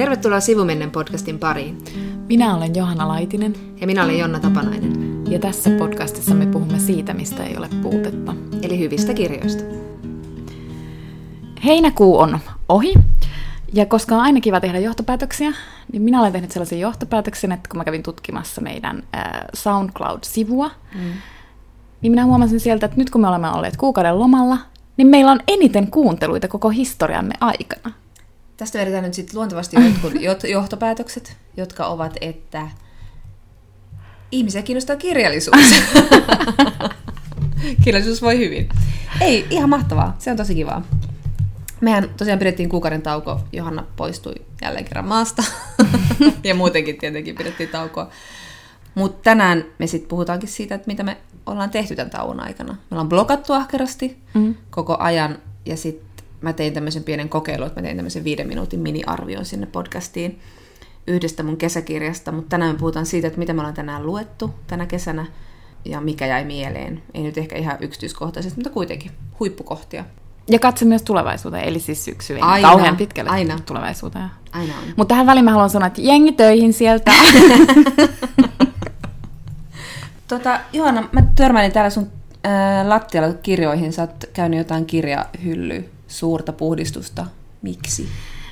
Tervetuloa Sivumennen podcastin pariin. Minä olen Johanna Laitinen. Ja minä olen Jonna Tapanainen. Ja tässä podcastissa me puhumme siitä, mistä ei ole puutetta. Eli hyvistä kirjoista. Heinäkuu on ohi. Ja koska on aina kiva tehdä johtopäätöksiä, niin minä olen tehnyt sellaisen johtopäätöksen, että kun mä kävin tutkimassa meidän SoundCloud-sivua, niin minä huomasin sieltä, että nyt kun me olemme olleet kuukauden lomalla, niin meillä on eniten kuunteluita koko historiamme aikana. Tästä vedetään nyt sitten luontevasti jotkut johtopäätökset, jotka ovat, että ihmisiä kiinnostaa kirjallisuus. Kirjallisuus voi hyvin. Ei, ihan mahtavaa. Se on tosi kivaa. Mehän tosiaan pidettiin kuukauden tauko. Johanna poistui jälleen kerran maasta. Ja muutenkin tietenkin pidettiin taukoa. Mutta tänään me sitten puhutaankin siitä, että mitä me ollaan tehty tämän tauon aikana. Me ollaan blokattu ahkerasti koko ajan. Ja sitten mä tein tämmöisen pienen kokeilun, että mä tein tämmöisen 5 minuutin mini-arvion sinne podcastiin yhdestä mun kesäkirjasta. Mutta tänään me puhutaan siitä, että mitä me ollaan tänään luettu tänä kesänä ja mikä jäi mieleen. Ei nyt ehkä ihan yksityiskohtaisesti, mutta kuitenkin huippukohtia. Ja katse myös tulevaisuuteen, eli siis syksyyn. Kauhean pitkälle tulevaisuuteen. Aina on. Mutta tähän väliin mä haluan sanoa, että jengi töihin sieltä. Johanna, mä törmäilin täällä sun lattialla kirjoihin. Sä oot käynyt jotain kirjahyllyä, suurta puhdistusta. Miksi?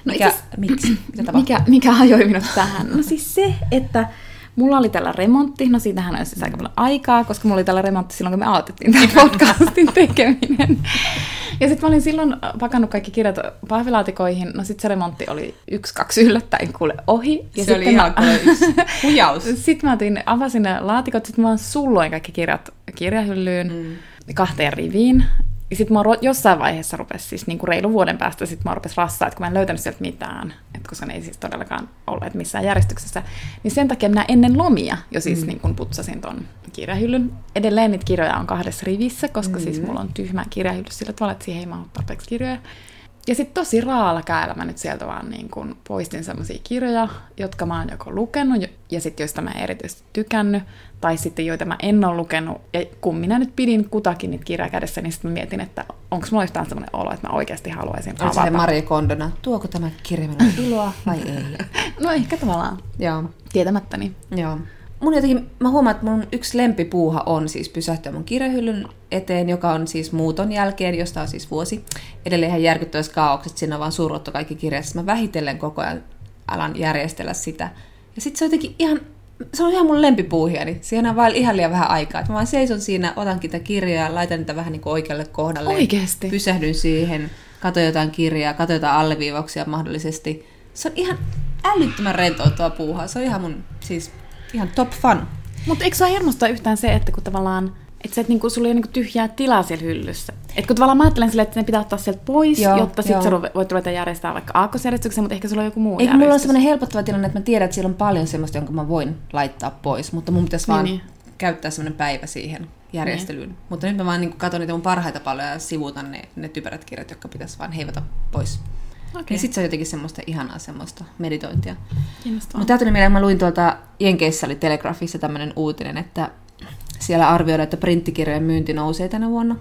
Miksi? Mikä ajoi minut tähän? No siis se, että mulla oli tällä remontti, no siitähän on siis aika paljon aikaa, koska mulla oli tällä remontti silloin, kun me aloitettiin tämän podcastin tekeminen. Ja sitten mä olin silloin pakannut kaikki kirjat pahvilaatikoihin, no sitten se remontti oli 1-2 yllättäen kuule ohi. Ja se oli ihan yksi hujaus. Sitten mä avasin ne laatikot, sitten mä sulloin kaikki kirjat kirjahyllyyn 2 riviin. Ja sitten mä jossain vaiheessa rupesi, siis niinku reilu vuoden päästä, sitten mä rupesin rassaa, että kun mä en löytänyt sieltä mitään, että koska ne ei siis todellakaan olleet missään järjestyksessä, niin sen takia minä ennen lomia jo siis niin kun putsasin ton kirjahyllyn. Edelleen niitä kirjoja on 2 rivissä, koska siis mulla on tyhmä kirjahylly sillä tavalla, että siihen ei mahdu tarpeeksi kirjoja. Ja sitten tosi raalla kädellä mä nyt sieltä vaan niin kun poistin semmosia kirjoja, jotka mä oon joko lukenut ja sitten joista mä en erityisesti tykännyt, tai sitten joita mä en ole lukenut. Ja kun minä nyt pidin kutakin niitä kirjaa kädessä, niin sitten mä mietin, että onko mulla yhtään semmoinen olo, että mä oikeasti haluaisin avata. Oliko se Marie Kondona? Tuoko tämä kirja minulle iloa vai ei? No ehkä tavallaan. Joo. Tietämättäni. Joo. Mun jotenkin, mä huomaan, että mun yksi lempipuuha on siis pysähtyä mun kirjahyllyn eteen, joka on siis muuton jälkeen, josta on siis vuosi. Edelleen ihan järkyttävässä kaauksessa, siinä on vaan suurrotto kaikki kirjat. Mä vähitellen koko ajan alan järjestellä sitä. Ja sit se on jotenkin ihan mun lempipuuhiani. Siihen on vaan ihan liian vähän aikaa. Mä vaan seison siinä, otankin tätä kirjaa, laitan niitä vähän niin kuin oikealle kohdalle. Oikeesti? Pysähdyn siihen, katson jotain kirjaa, katson jotain alleviivauksia mahdollisesti. Se on ihan älyttömän rentouttava puuha. Se on ihan mun siis ihan top fun. Mutta eikö sua hermostaa yhtään se, että kun tavallaan, että se, niinku, sulla ei ole niinku tyhjää tilaa siellä hyllyssä? Että kun tavallaan mä ajattelen silleen, että ne pitää ottaa sieltä pois, jotta sitten sä voit ruveta järjestää vaikka aakkosjärjestykseen, mutta ehkä sulla on joku muu järjestys. Mulla on sellainen helpottava tilanne, että mä tiedän, että siellä on paljon semmoista, jonka mä voin laittaa pois, mutta mun pitäisi vaan käyttää semmoinen päivä siihen järjestelyyn. Niin. Mutta nyt mä vaan niin katson niitä mun parhaita paloja ja sivuutan ne typerät kirjat, jotka pitäisi vaan heivata pois. Okay. Ja sitten se on jotenkin semmoista ihanaa semmoista meditointia. Mutta täytyy mieleen, mä luin tuolta Jenkeissä oli Telegraphissa tämmöinen uutinen, että siellä arvioidaan, että printtikirjojen myynti nousee tänä vuonna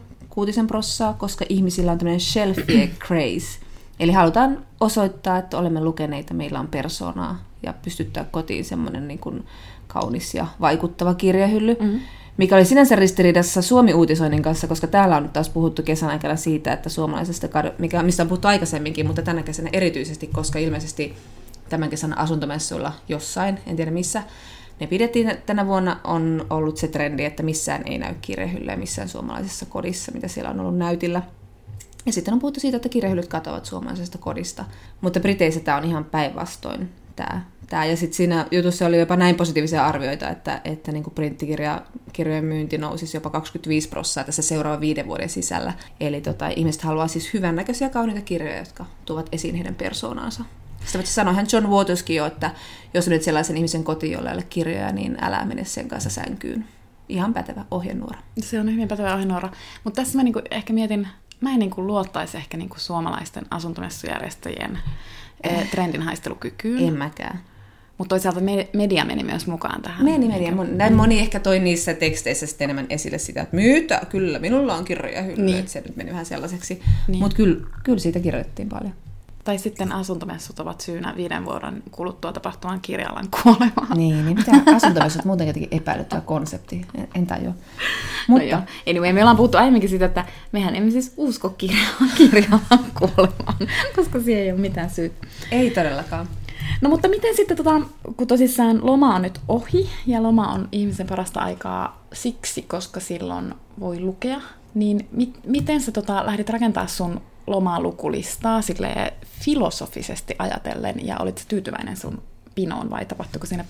6%, koska ihmisillä on tämmöinen shelfie craze. Eli halutaan osoittaa, että olemme lukeneita, meillä on persoonaa ja pystyttää kotiin semmoinen niin kuin kaunis ja vaikuttava kirjahylly. Mikä oli sinänsä ristiriidassa Suomi-uutisoinnin kanssa, koska täällä on nyt taas puhuttu kesän aikana siitä, että suomalaisesta, mistä on puhuttu aikaisemminkin, mutta tänä kesänä erityisesti, koska ilmeisesti tämän kesän asuntomessuilla jossain, en tiedä missä, ne pidettiin tänä vuonna, on ollut se trendi, että missään ei näy kirjahyllyä missään suomalaisessa kodissa, mitä siellä on ollut näytillä. Ja sitten on puhuttu siitä, että kirjahyllyt katoavat suomalaisesta kodista, mutta Briteissä tämä on ihan päinvastoin tämä. Ja sitten siinä jutussa oli jopa näin positiivisia arvioita, että niin kuin printtikirjojen myynti nousisi jopa 25% tässä seuraavan 5 vuoden sisällä. Eli ihmiset haluaa siis hyvännäköisiä kauniita kirjoja, jotka tuovat esiin heidän persoonaansa. Sitä sanoihan John Waterskin jo, että jos nyt sellaisen ihmisen kotiin, jolla ei ole kirjoja, niin älä mene sen kanssa sänkyyn. Ihan pätevä ohjenuora. Se on hyvin pätevä ohjenuora. Mutta tässä mä niinku ehkä mietin, mä en niinku luottaisi ehkä niinku suomalaisten asuntomessujärjestäjien trendinhaistelukykyyn. En mäkään. Mutta toisaalta media meni myös mukaan tähän. Näin moni ehkä toi niissä teksteissä sitten enemmän esille sitä, että myytä, kyllä, minulla on kirjahylly, että se nyt meni vähän sellaiseksi. Niin. Mutta kyllä siitä kirjoitettiin paljon. Tai sitten asuntomessut ovat syynä 5 vuoden kuluttua tapahtuvan kirja-alan kuolemaan. Niin mitä asuntomessut muutenkin jotenkin epäilyttävä konsepti, en tajua. Mutta no anyway, me ollaan puhuttu aiemminkin siitä, että mehän emme siis usko kirja-alan kuolemaan, koska siihen ei ole mitään syytä. Ei todellakaan. No mutta miten sitten, kun tosissaan loma on nyt ohi, ja loma on ihmisen parasta aikaa siksi, koska silloin voi lukea, niin miten sä lähdit rakentamaan sun lomalukulistaa silleen filosofisesti ajatellen, ja olit tyytyväinen sun pinoon, vai tapahtuiko siinä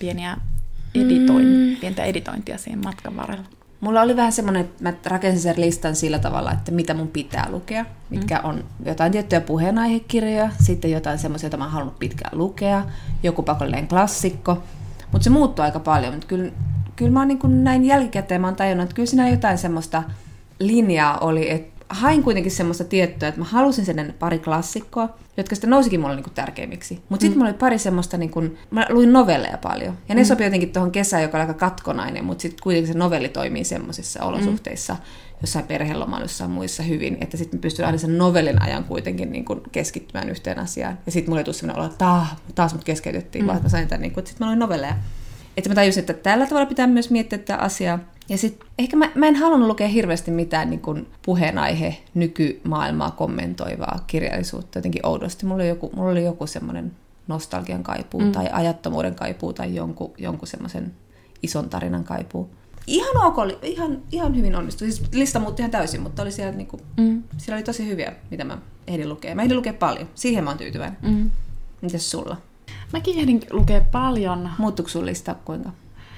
pientä editointia siinä matkan varrella? Mulla oli vähän semmoinen, että mä rakensin sen listan sillä tavalla, että mitä mun pitää lukea, mitkä on jotain tiettyjä puheenaihekirjoja, sitten jotain semmoisia, joita mä oon halunnut pitkään lukea, joku pakollinen klassikko, mutta se muuttui aika paljon, mutta kyllä mä oon niin kuin näin jälkikäteen, mä oon tajunnut, että kyllä siinä jotain semmoista linjaa oli, että hain kuitenkin semmoista tiettyä, että mä halusin sen pari klassikkoa, jotka sitten nousikin mulle niinku tärkeimmiksi. Mutta sitten mulla oli pari semmoista, niinku, mä luin novelleja paljon. Ja ne sopii jotenkin tuohon kesään, joka on aika katkonainen, mutta sitten kuitenkin se novelli toimii semmoisissa olosuhteissa, jossain perhelomalla, jossain muissa hyvin, että sitten mä pystyn aina sen novellin ajan kuitenkin niinku keskittymään yhteen asiaan. Ja sitten mulle tuli semmoinen olo, että taas mut keskeytettiin, vaan että mä sain tämän, niinku, että sitten mä luin novelleja. Että mä tajusin, että tällä tavalla pitää myös miettiä tätä asiaa. Ja sitten ehkä mä en halunnut lukea hirveästi mitään niin kuin puheenaihe nykymaailmaa kommentoivaa kirjallisuutta jotenkin oudosti. Mulla oli joku semmoinen nostalgian kaipuu tai ajattomuuden kaipuu tai jonkun semmoisen ison tarinan kaipuu. Ihan ok, ihan hyvin onnistui. Siis lista muutti ihan täysin, mutta oli siellä, niinku, siellä oli tosi hyviä, mitä mä ehdin lukea. Mä ehdin lukea paljon. Siihen mä oon tyytyväinen. Mitäs sulla? Mäkin ehdin lukea paljon. Muuttuiko sun lista kuinka?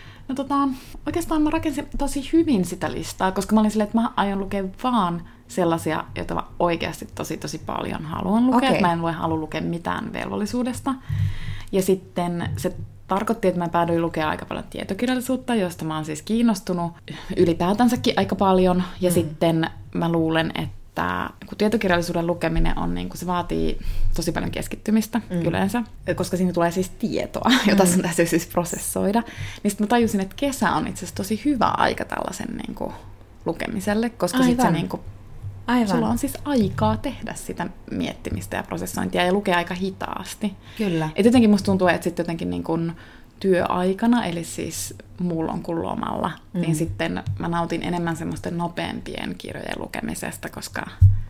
No oikeastaan mä rakensin tosi hyvin sitä listaa, koska mä olin silleen, että mä aion lukea vaan sellaisia, joita mä oikeasti tosi paljon haluan lukea. Okay. Mä en halua lukea mitään velvollisuudesta. Ja sitten se tarkoitti, että mä päädyin lukea aika paljon tietokirjallisuutta, josta mä oon siis kiinnostunut ylipäätänsäkin aika paljon. Ja sitten mä luulen, että kun tietokirjallisuuden lukeminen on, niin se vaatii tosi paljon keskittymistä yleensä, koska siinä tulee siis tietoa, jota sun täytyy siis prosessoida. Niin sitten mä tajusin, että kesä on itse asiassa tosi hyvä aika tällaisen niin kuin lukemiselle, koska sitten se niin kuin, sulla on siis aikaa tehdä sitä miettimistä ja prosessointia ja lukea aika hitaasti. Kyllä. Et jotenkin musta tuntuu, että sitten jotenkin niin kuin työaikana, eli siis mullon kuin lomalla, niin sitten mä nautin enemmän semmoisten nopeampien kirjojen lukemisesta, koska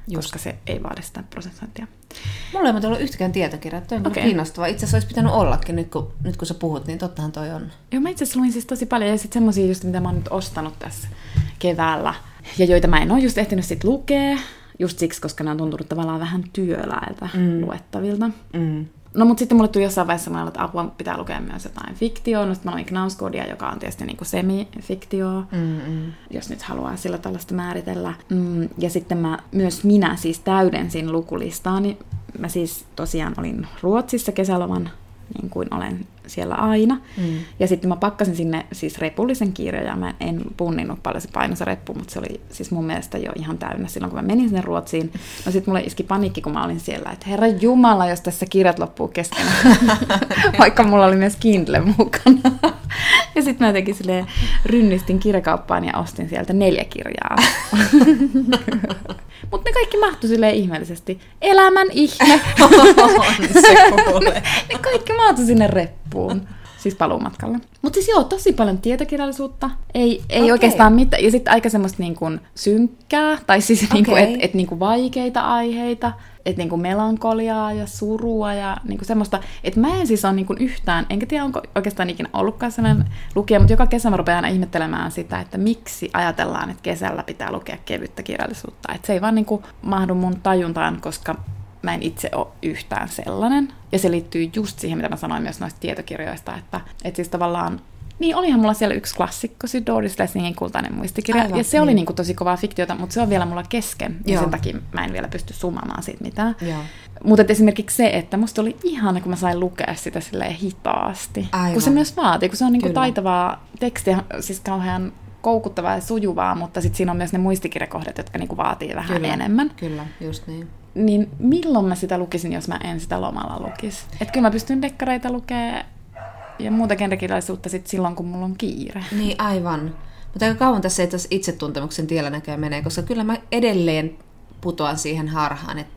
se ei vaadi sitä prosessointia. Mulla ei ollut yhtäkään tietokirjaa, toi on kiinnostavaa. Itse asiassa olisi pitänyt ollakin, nyt kun sä puhut, niin tottahan toi on. Joo, mä itse asiassa luin siis tosi paljon, ja sitten semmosia just, mitä mä oon nyt ostanut tässä keväällä, ja joita mä en ole just ehtinyt sit lukea, just siksi, koska ne on tuntunut tavallaan vähän työläiltä luettavilta. No, mutta sitten mulle tuli jossain vaiheessa semmoinen, että apua pitää lukea myös jotain fiktioon. No, sitten mä luin Knauskodia, joka on tietysti niinku semi-fiktioa, jos nyt haluaa sillä tällaista määritellä. Ja sitten minä siis täydensin lukulistaani. Mä siis tosiaan olin Ruotsissa kesäloman, niin kuin olen siellä aina. Ja sitten mä pakkasin sinne siis repullisen kirjoja. Mä en punninnut paljon se paino se reppu, mutta se oli siis mun mielestä jo ihan täynnä silloin, kun mä menin sinne Ruotsiin. No sitten mulle iski panikki, kun mä olin siellä, että herra jumala, jos tässä kirjat loppuu kesken. Vaikka mulla oli myös Kindle mukana. Ja sitten mä jotenkin silleen rynnistin kirjakauppaan ja ostin sieltä 4 kirjaa. Mutta ne kaikki mahtui silleen ihmeellisesti. Elämän ihme! Ne kaikki mahtui sinne reppuun. Siis paluumatkalla. Mutta siis joo, tosi paljon tietokirjallisuutta. Ei oikeastaan mitään. Ja sitten aika semmoista niin kuin synkkää, tai siis niin kuin, et niin kuin vaikeita aiheita, että niin kuin melankoliaa ja surua ja niin kuin semmoista. Että mä en siis ole niin kuin yhtään, enkä tiedä onko oikeastaan ikinä ollutkaan sellainen lukija, mutta joka kesä mä rupean aina ihmettelemään sitä, että miksi ajatellaan, että kesällä pitää lukea kevyttä kirjallisuutta. Että se ei vaan niin kuin mahdu mun tajuntaan, koska mä en itse ole yhtään sellainen. Ja se liittyy just siihen, mitä mä sanoin myös noista tietokirjoista, että siis tavallaan, niin olihan mulla siellä yksi klassikko, se Doris Lessingin Kultainen muistikirja, aivan, ja se oli niinku tosi kovaa fiktiota, mutta se on vielä mulla kesken, ja sen takia mä en vielä pysty summamaan siitä mitään. Mutta esimerkiksi se, että musta oli ihana, kun mä sain lukea sitä silleen hitaasti, aivan, kun se myös vaatii, kun se on niinku taitavaa tekstiä, siis kauhean koukuttavaa ja sujuvaa, mutta sitten siinä on myös ne muistikirjakohdat, jotka niinku vaatii vähän enemmän. Kyllä, just niin. Niin milloin mä sitä lukisin, jos mä en sitä lomalla lukisi? Että kyllä mä pystyn dekkareita lukemaan ja muuta genrekirjallisuutta sit silloin, kun mulla on kiire. Niin, aivan. Mutta aika kauan tässä ei itsetuntemuksen tiellä näköjään menee, koska kyllä mä edelleen putoan siihen harhaan, että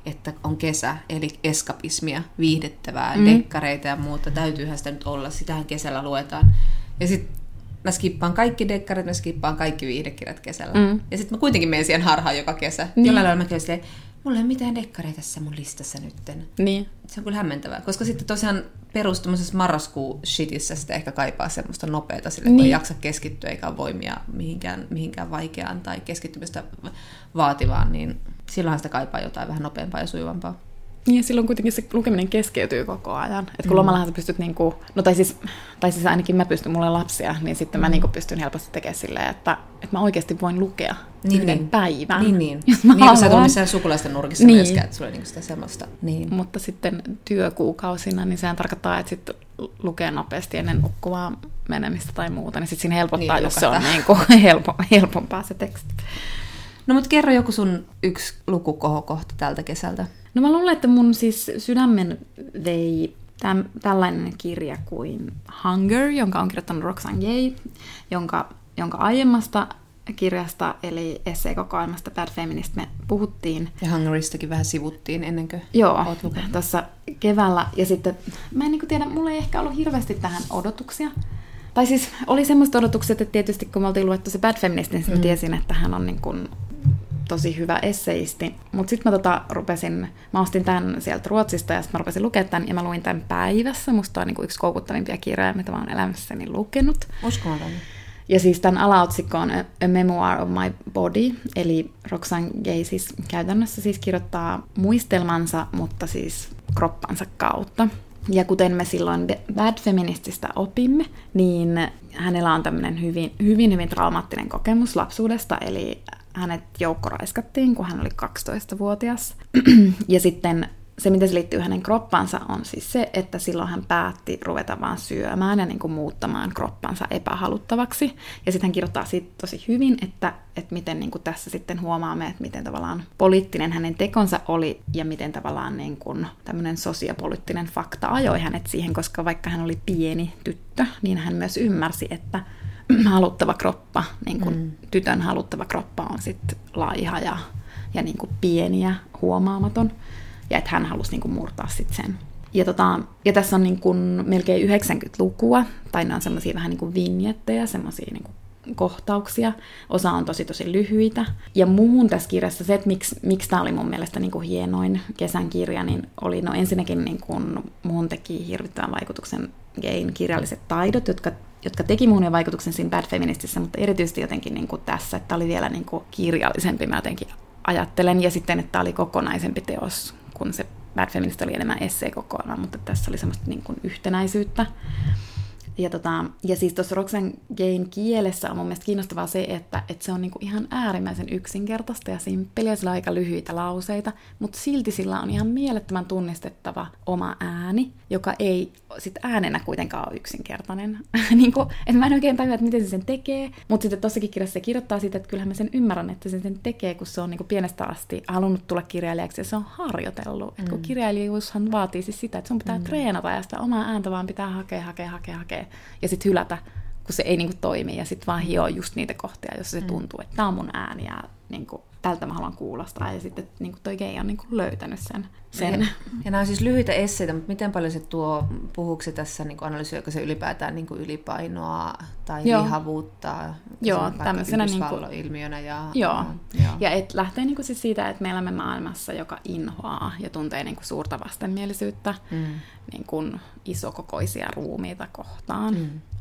että on kesä, eli eskapismia, viihdettävää, dekkareita ja muuta. Täytyyhän sitä nyt olla, sitähän kesällä luetaan. Ja sitten mä skippaan kaikki dekkarit, mä skippaan kaikki viihdekirjat kesällä. Ja sitten mä kuitenkin menen siihen harhaan joka kesä. Jollain lailla mä käyn silleen, mulla ei ole mitään dekkareita tässä mun listassa nytten. Niin. Se on kyllä hämmentävää, koska sitten tosiaan perustumassa marraskuu-shitissä sitä ehkä kaipaa semmoista nopeata, sille kun ei jaksa keskittyä eikä ole voimia mihinkään vaikeaan tai keskittymistä vaativaan, niin silloinhan sitä kaipaa jotain vähän nopeampaa ja sujuvampaa. Ja silloin kuitenkin se lukeminen keskeytyy koko ajan. Et kun lomallahan sä pystyt, niinku, no tai siis ainakin mä pystyn, mulla on lapsia, niin sitten mä niinku pystyn helposti tekemään silleen, että mä oikeasti voin lukea yhden päivän. Niin kun sä et ole missään sukulaisten nurkissa myöskään, että sulla ei niinku sitä semmoista. Niin. Mutta sitten työkuukausina, niin sehän tarkoittaa, että sitten lukee nopeasti ennen nukkuvaan menemistä tai muuta, niin sitten siinä helpottaa, jos se on niinku helpompaa se teksti. No mut kerro joku sun yksi lukukohokohta tältä kesältä. No mä luulen, että mun siis sydämen vei tällainen kirja kuin Hunger, jonka on kirjoittanut Roxane Gay, jonka aiemmasta kirjasta, eli esseekokoelmasta Bad Feminist, me puhuttiin. Ja Hungeristakin vähän sivuttiin ennen kuin oot lukenut. Tuossa keväällä. Ja sitten, mä en niin tiedä, mulla ei ehkä ollut hirveästi tähän odotuksia. Tai siis oli semmoista odotukset, että tietysti kun me oltiin luettu se Bad Feminist, niin mä tiesin, että hän on niin kuin tosi hyvä esseisti. Mutta sitten mä ostin tämän sieltä Ruotsista ja sitten mä rupesin lukemaan tämän ja mä luin tämän päivässä. Musta on niinku yksi koukuttavimpia kirjoja, mitä mä oon elämässäni lukenut. Uskomaton. Ja siis tämän alaotsikko on A Memoir of My Body, eli Roxane Gay siis käytännössä siis kirjoittaa muistelmansa, mutta siis kroppansa kautta. Ja kuten me silloin Bad Feminististä opimme, niin hänellä on tämmöinen hyvin traumaattinen kokemus lapsuudesta, eli hänet joukkoraiskattiin, kun hän oli 12-vuotias. Ja sitten se, miten se liittyy hänen kroppansa, on siis se, että silloin hän päätti ruveta vaan syömään ja niin kuin muuttamaan kroppansa epähaluttavaksi. Ja sitten hän kirjoittaa siitä tosi hyvin, että miten niin kuin tässä sitten huomaamme, että miten tavallaan poliittinen hänen tekonsa oli ja miten tavallaan niin kuin tämmöinen sosiopoliittinen fakta ajoi hänet siihen, koska vaikka hän oli pieni tyttö, niin hän myös ymmärsi, että haluttava kroppa, niin kuin tytön haluttava kroppa on sitten laiha ja niin kuin pieni ja huomaamaton. Ja että hän halusi niin kuin murtaa sitten sen. Ja tässä on niin kuin melkein 90 lukua, tai ne on semmoisia vähän niin kuin vinjettejä, semmoisia niin kuin kohtauksia. Osa on tosi lyhyitä. Ja muuhun tässä kirjassa se, että miksi tämä oli mun mielestä niin kuin hienoin kesän kirja, niin oli ensinnäkin niin kuin muuhun teki hirvittävän vaikutuksen Gayn kirjalliset taidot, jotka teki muuhun vaikutuksen siinä Bad Feministissä, mutta erityisesti jotenkin niin kuin tässä, että oli vielä niin kuin kirjallisempi, mä jotenkin ajattelen, ja sitten, että tämä oli kokonaisempi teos, kun se Bad Feminist oli enemmän esseekokoelma, mutta tässä oli semmoista niin kuin yhtenäisyyttä. Ja siis tuossa Roxane Gayn kielessä on mun mielestä kiinnostavaa se, että se on niinku ihan äärimmäisen yksinkertaista ja simppeliä, sillä on aika lyhyitä lauseita, mutta silti sillä on ihan mielettömän tunnistettava oma ääni, joka ei sit äänenä kuitenkaan ole yksinkertainen. Niinku, että mä en oikein tajua, että miten se sen tekee, mutta sitten tossakin kirjassa se kirjoittaa siitä, että kyllähän mä sen ymmärrän, että sen tekee, kun se on niinku pienestä asti halunnut tulla kirjailijaksi ja se on harjoitellut. Että kun kirjailijuushan vaatii siis sitä, että sun pitää treenata ja sitä omaa ääntä vaan pitää hakea. Ja sitten hylätä, kun se ei niinku toimi, ja sitten vaan hioa just niitä kohtia, jossa se tuntuu, että tämä on mun ääni, ja niinku, tältä mä haluan kuulostaa. Ja sitten niinku toi Gay on niinku löytänyt sen. Ja nämä on siis lyhyitä esseitä, mutta miten paljon se puhuuko se tässä, niinku analysoiko se ylipäätään niinku ylipainoa tai lihavuutta? Joo, tämmöisenä ilmiönä Joo. Ja et lähtee niinku siis siitä, että me elämme maailmassa, joka inhoaa ja tuntee niinku suurta vastenmielisyyttä niinku isokokoisia ruumiita kohtaan.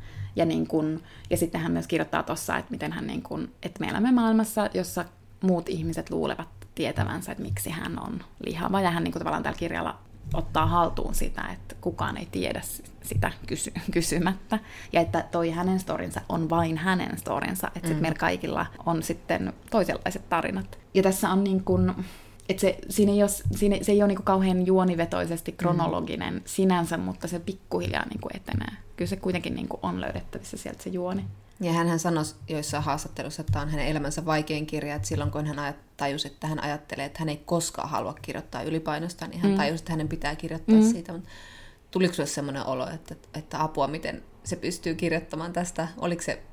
Ja sitten hän myös kirjoittaa tuossa, että miten hän että me elämme maailmassa, jossa muut ihmiset luulevat tietävänsä, että miksi hän on lihava. Ja hän tavallaan tällä kirjalla ottaa haltuun sitä, että kukaan ei tiedä sitä kysymättä. Ja että toi hänen storinsa on vain hänen storinsa. Että sitten meillä kaikilla on sitten toisenlaiset tarinat. Ja tässä on että se ei ole niinku kauhean juonivetoisesti kronologinen sinänsä, mutta se pikkuhiljaa niinku etenee. Kyllä se kuitenkin niinku on löydettävissä sieltä se juoni. Ja hän sanoi joissain haastattelussa, että tämä on hänen elämänsä vaikein kirja, että silloin kun hän tajusi, että hän ajattelee, että hän ei koskaan halua kirjoittaa ylipainosta, niin hän tajusi, että hänen pitää kirjoittaa siitä. Mutta tuliko sinulle sellainen olo, että apua, miten se pystyy kirjoittamaan tästä? Oliko se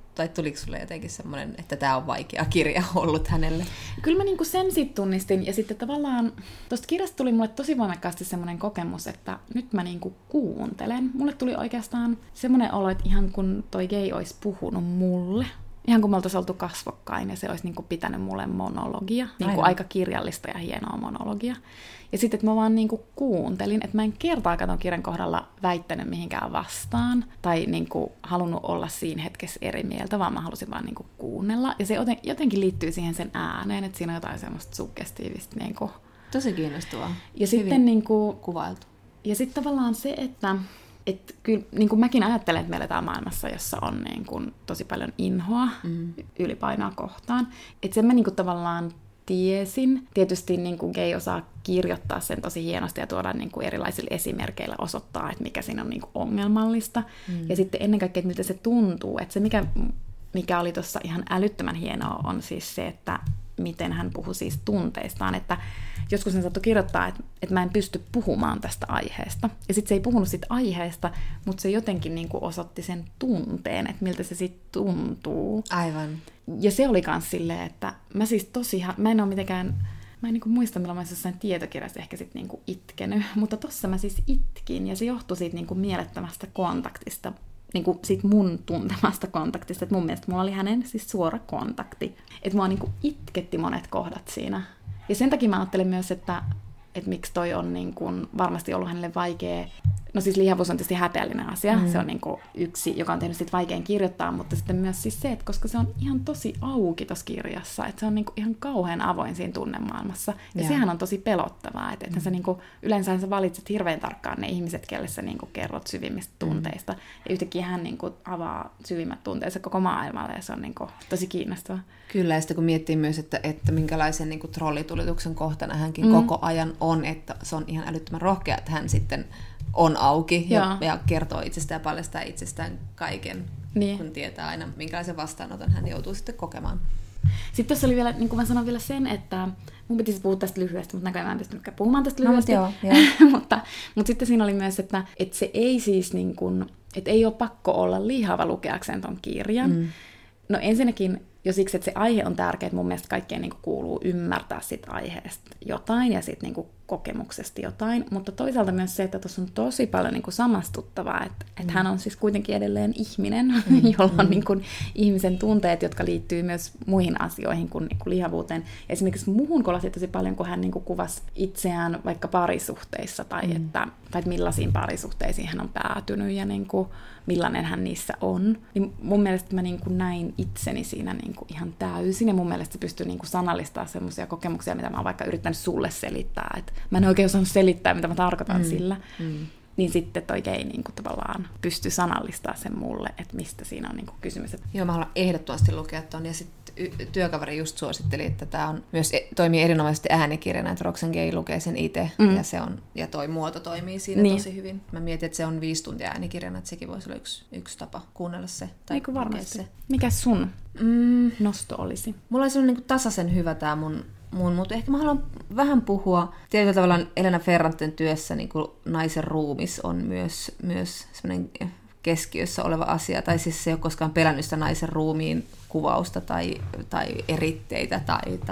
tai tuliko sulle jotenkin semmoinen, että tämä on vaikea kirja ollut hänelle? Kyllä mä niinku sen sitten tunnistin, ja sitten tavallaan tuosta kirjasta tuli mulle tosi voimakkaasti semmoinen kokemus, että nyt mä niinku kuuntelen. Mulle tuli oikeastaan semmoinen olo, että ihan kun toi gei olisi puhunut mulle, ihan kun me oltaisiin oltu kasvokkain, ja se olisi niinku pitänyt mulle monologia, niinku aika kirjallista ja hienoa monologia. Ja sitten, että mä vaan niinku kuuntelin, että mä en kertaakaan ton kirjan kohdalla väittänyt mihinkään vastaan, tai niinku halunnut olla siinä hetkessä eri mieltä, vaan mä halusin vaan niinku kuunnella. Ja se jotenkin liittyy siihen sen ääneen, että siinä on jotain semmoista suggestiivista. Niinku. Tosi kiinnostavaa. Ja sitten niinku, kuvailtu. Ja sitten tavallaan se, että kyllä niin kuin mäkin ajattelen, että me eletään maailmassa, jossa on niin kuin tosi paljon inhoa ylipainoa kohtaan. Että sen mä niin kuin tavallaan tiesin. Tietysti niin kuin gay osaa kirjoittaa sen tosi hienosti ja tuoda niin kuin erilaisilla esimerkkeillä osoittaa, että mikä siinä on niin kuin ongelmallista. Ja sitten ennen kaikkea, että miltä se tuntuu. Että se, mikä oli tuossa ihan älyttömän hienoa, on siis se, että miten hän puhui siis tunteistaan, että joskus hän saattoi kirjoittaa, että mä en pysty puhumaan tästä aiheesta. Ja sitten se ei puhunut siitä aiheesta, mutta se jotenkin niin kuin osoitti sen tunteen, että miltä se sitten tuntuu. Aivan. Ja se oli myös silleen, että mä siis mä en ole mitenkään, mä en niin kuin muista, milloin mä jossain tietokirjassa ehkä sitten niin kuin itkenyt, mutta tossa mä siis itkin, ja se johtui siitä niin kuin mielettömästä kontaktista, niin kuin siitä mun tuntemasta kontaktista, että mun mielestä mulla oli hänen siis suora kontakti. Että mua niin kuin itketti monet kohdat siinä. Ja sen takia mä ajattelen myös, että miksi toi on niin kuin varmasti ollut hänelle vaikea. No siis lihavuus on tietysti häpeällinen asia. Se on niin kuin yksi, joka on tehnyt sit vaikean kirjoittaa, mutta sitten myös siis se, että koska se on ihan tosi auki tuossa kirjassa, että se on niin kuin ihan kauhean avoin siinä tunnemaailmassa. Ja sehän on tosi pelottavaa, että sä niin kuin, yleensä sä valitset hirveän tarkkaan ne ihmiset, kelle sä niin kuin kerrot syvimmistä tunteista. Ja yhtäkkiä hän niin kuin avaa syvimmät tunteensa koko maailmalle, ja se on niin kuin tosi kiinnostavaa. Kyllä, ja sitten kun miettii myös, että minkälaisen niin kuin trollitulituksen kohtana hänkin koko ajan on, että se on ihan älyttömän rohkea, että hän sitten on auki ja kertoo itsestään ja paljastaa itsestään kaiken, kun tietää aina, minkälaisen vastaanoton hän joutuu sitten kokemaan. Sitten tuossa oli vielä, niin kuin mä sanon vielä sen, että mun pitäisi puhua tästä lyhyesti, mutta näköjään mä en pystynytkään puhumaan tästä lyhyesti. mutta sitten siinä oli myös, että se ei siis niin kuin, että ei ole pakko olla lihava lukeakseen ton kirjan. No ensinnäkin jo siksi, että se aihe on tärkeä, että mun mielestä kaikkeen niin kuin kuuluu ymmärtää siitä aiheesta jotain ja siitä niin kuin kokemuksesta jotain, mutta toisaalta myös se, että tuossa on tosi paljon niin kuin samastuttavaa, että hän on siis kuitenkin edelleen ihminen, jolla on niin kuin ihmisen tunteet, jotka liittyy myös muihin asioihin kuin lihavuuteen. Esimerkiksi muuhun kolasi tosi paljon, kun hän niin kuin kuvasi itseään vaikka parisuhteissa tai että millaisiin parisuhteisiin hän on päätynyt ja niin kuin millainen hän niissä on. Niin mun mielestä mä niin kuin näin itseni siinä niin kuin ihan täysin, ja mun mielestä se pystyy niin kuin sanallistamaan semmoisia kokemuksia, mitä mä oon vaikka yrittänyt sulle selittää, että mä en oikein osannut selittää, mitä mä tarkoitan sillä. Niin sitten toi gay niin kuin tavallaan pystyy sanallistamaan sen mulle, että mistä siinä on niin kuin kysymys. Joo, mä haluan ehdottomasti lukea ton, ja sitten työkaveri just suositteli, että tämä on myös toimii erinomaisesti äänikirjana, että Roxane Gay lukee sen itse, ja toi muoto toimii siinä tosi hyvin. Mä mietin, että se on 5 tuntia äänikirjana, että sekin voisi olla yksi tapa kuunnella se. Tai varmasti. Se. Mikä sun nosto olisi? Mulla olisi niin kuin tasaisen hyvä tämä mun, mutta ehkä mä haluan vähän puhua. Tietyllä tavalla Elena Ferranten työssä niin kuin naisen ruumis on myös semmoinen keskiössä oleva asia, tai siis se ei ole koskaan pelännyt sitä naisen ruumiin kuvausta tai eritteitä,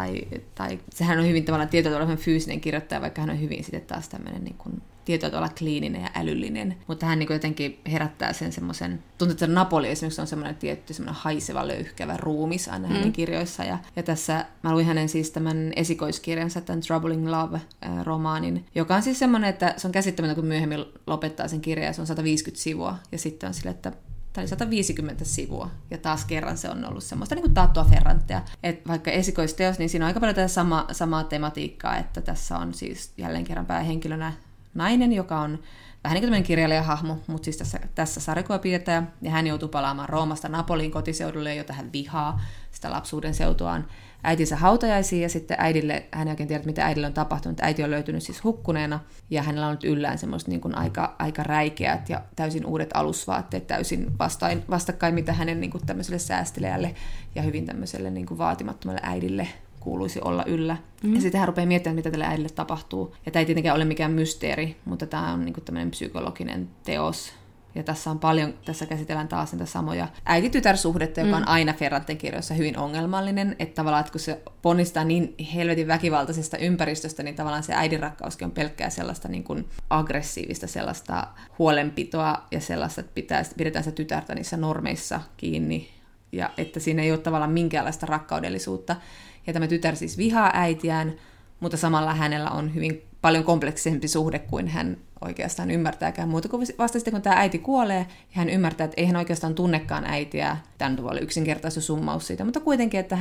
tai sehän on hyvin tavallaan tietyllä tavalla fyysinen kirjoittaja, vaikka hän on hyvin sitten taas tämmöinen niin kuin tietyllä tavalla kliininen ja älyllinen, mutta hän niin jotenkin herättää sen semmoisen, tuntuu, että Napoli esimerkiksi on semmoinen tietty semmoinen haiseva, löyhkävä ruumis aina hänen kirjoissa, ja tässä mä luin hänen siis tämän esikoiskirjansa, tämän Troubling Love-romaanin, joka on siis semmoinen, että se on käsittämätöntä, kun myöhemmin lopettaa sen kirjan, ja se on 150 sivua, ja sitten on sille, että tämä oli 150 sivua, ja taas kerran se on ollut semmoista niin kuin taattua Ferrantea. Että vaikka esikoisteos, niin siinä on aika paljon tätä samaa tematiikkaa, että tässä on siis jälleen kerran päähenkilönä nainen, joka on vähän niin kuin tämmöinen kirjailijahahmo, mutta siis tässä sarjakuvapiirtäjä, ja hän joutuu palaamaan Roomasta Napoliin kotiseudulle, jota hän vihaa sitä lapsuuden seutuaan äitinsä hautajaisiin, ja sitten äidille, hän ei oikein tiedä, mitä äidille on tapahtunut. Äiti on löytynyt siis hukkuneena, ja hänellä on nyt yllään semmoiset niin kuin aika räikeät ja täysin uudet alusvaatteet, täysin vastakkain, mitä hänen niin kuin tämmöiselle säästelijälle ja hyvin tämmöiselle niin kuin vaatimattomalle äidille kuuluisi olla yllä. Ja sitten hän rupeaa miettimään, mitä tälle äidille tapahtuu. Ja tämä ei tietenkään ole mikään mysteeri, mutta tämä on niin kuin tämmöinen psykologinen teos, Ja tässä käsitellään taas niitä samoja äiti-tytär-suhdetta, joka on aina Ferranten kirjoissa hyvin ongelmallinen, että tavallaan, että kun se ponnistaa niin helvetin väkivaltaisesta ympäristöstä, niin tavallaan se äidinrakkauskin on pelkkää sellaista niin kuin aggressiivista, sellaista huolenpitoa ja sellaista, että pidetään sitä tytärtä niissä normeissa kiinni, ja että siinä ei ole tavallaan minkäänlaista rakkaudellisuutta. Ja tämä tytär siis vihaa äitiään, mutta samalla hänellä on hyvin paljon kompleksisempi suhde kuin hän oikeastaan ymmärtääkään muuta kuin vasta sitten, kun tämä äiti kuolee, ja hän ymmärtää, että ei hän oikeastaan tunnekaan äitiä. Tämä on oli yksinkertaisesti summaus siitä, mutta kuitenkin, että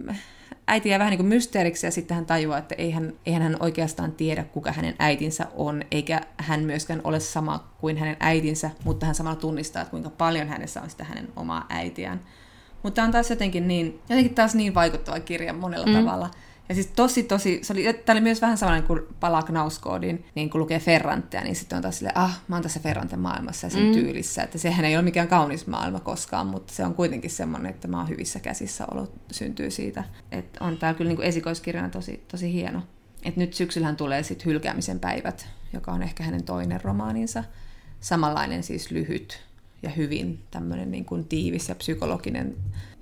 äiti jää vähän niin kuin mysteeriksi, ja sitten hän tajuaa, että eihän hän oikeastaan tiedä, kuka hänen äitinsä on, eikä hän myöskään ole sama kuin hänen äitinsä, mutta hän samalla tunnistaa, että kuinka paljon hänessä on sitä hänen omaa äitiään. Mutta tämä on taas jotenkin taas niin vaikuttava kirja monella tavalla. Ja siis tämä oli myös vähän samanlainen kuin palaa Knausgårdin, niin kun lukee Ferrantea, niin sitten on taas silleen, mä oon tässä Ferranten maailmassa ja sen tyylissä, että sehän ei ole mikään kaunis maailma koskaan, mutta se on kuitenkin semmoinen, että mä oon hyvissä käsissä olo syntyy siitä. Että on tää kyllä niin kuin esikoiskirjana tosi hieno. Että nyt syksyllähän tulee sitten Hylkäämisen päivät, joka on ehkä hänen toinen romaaninsa. Samanlainen siis lyhyt ja hyvin tämmöinen niin kuin tiivis ja psykologinen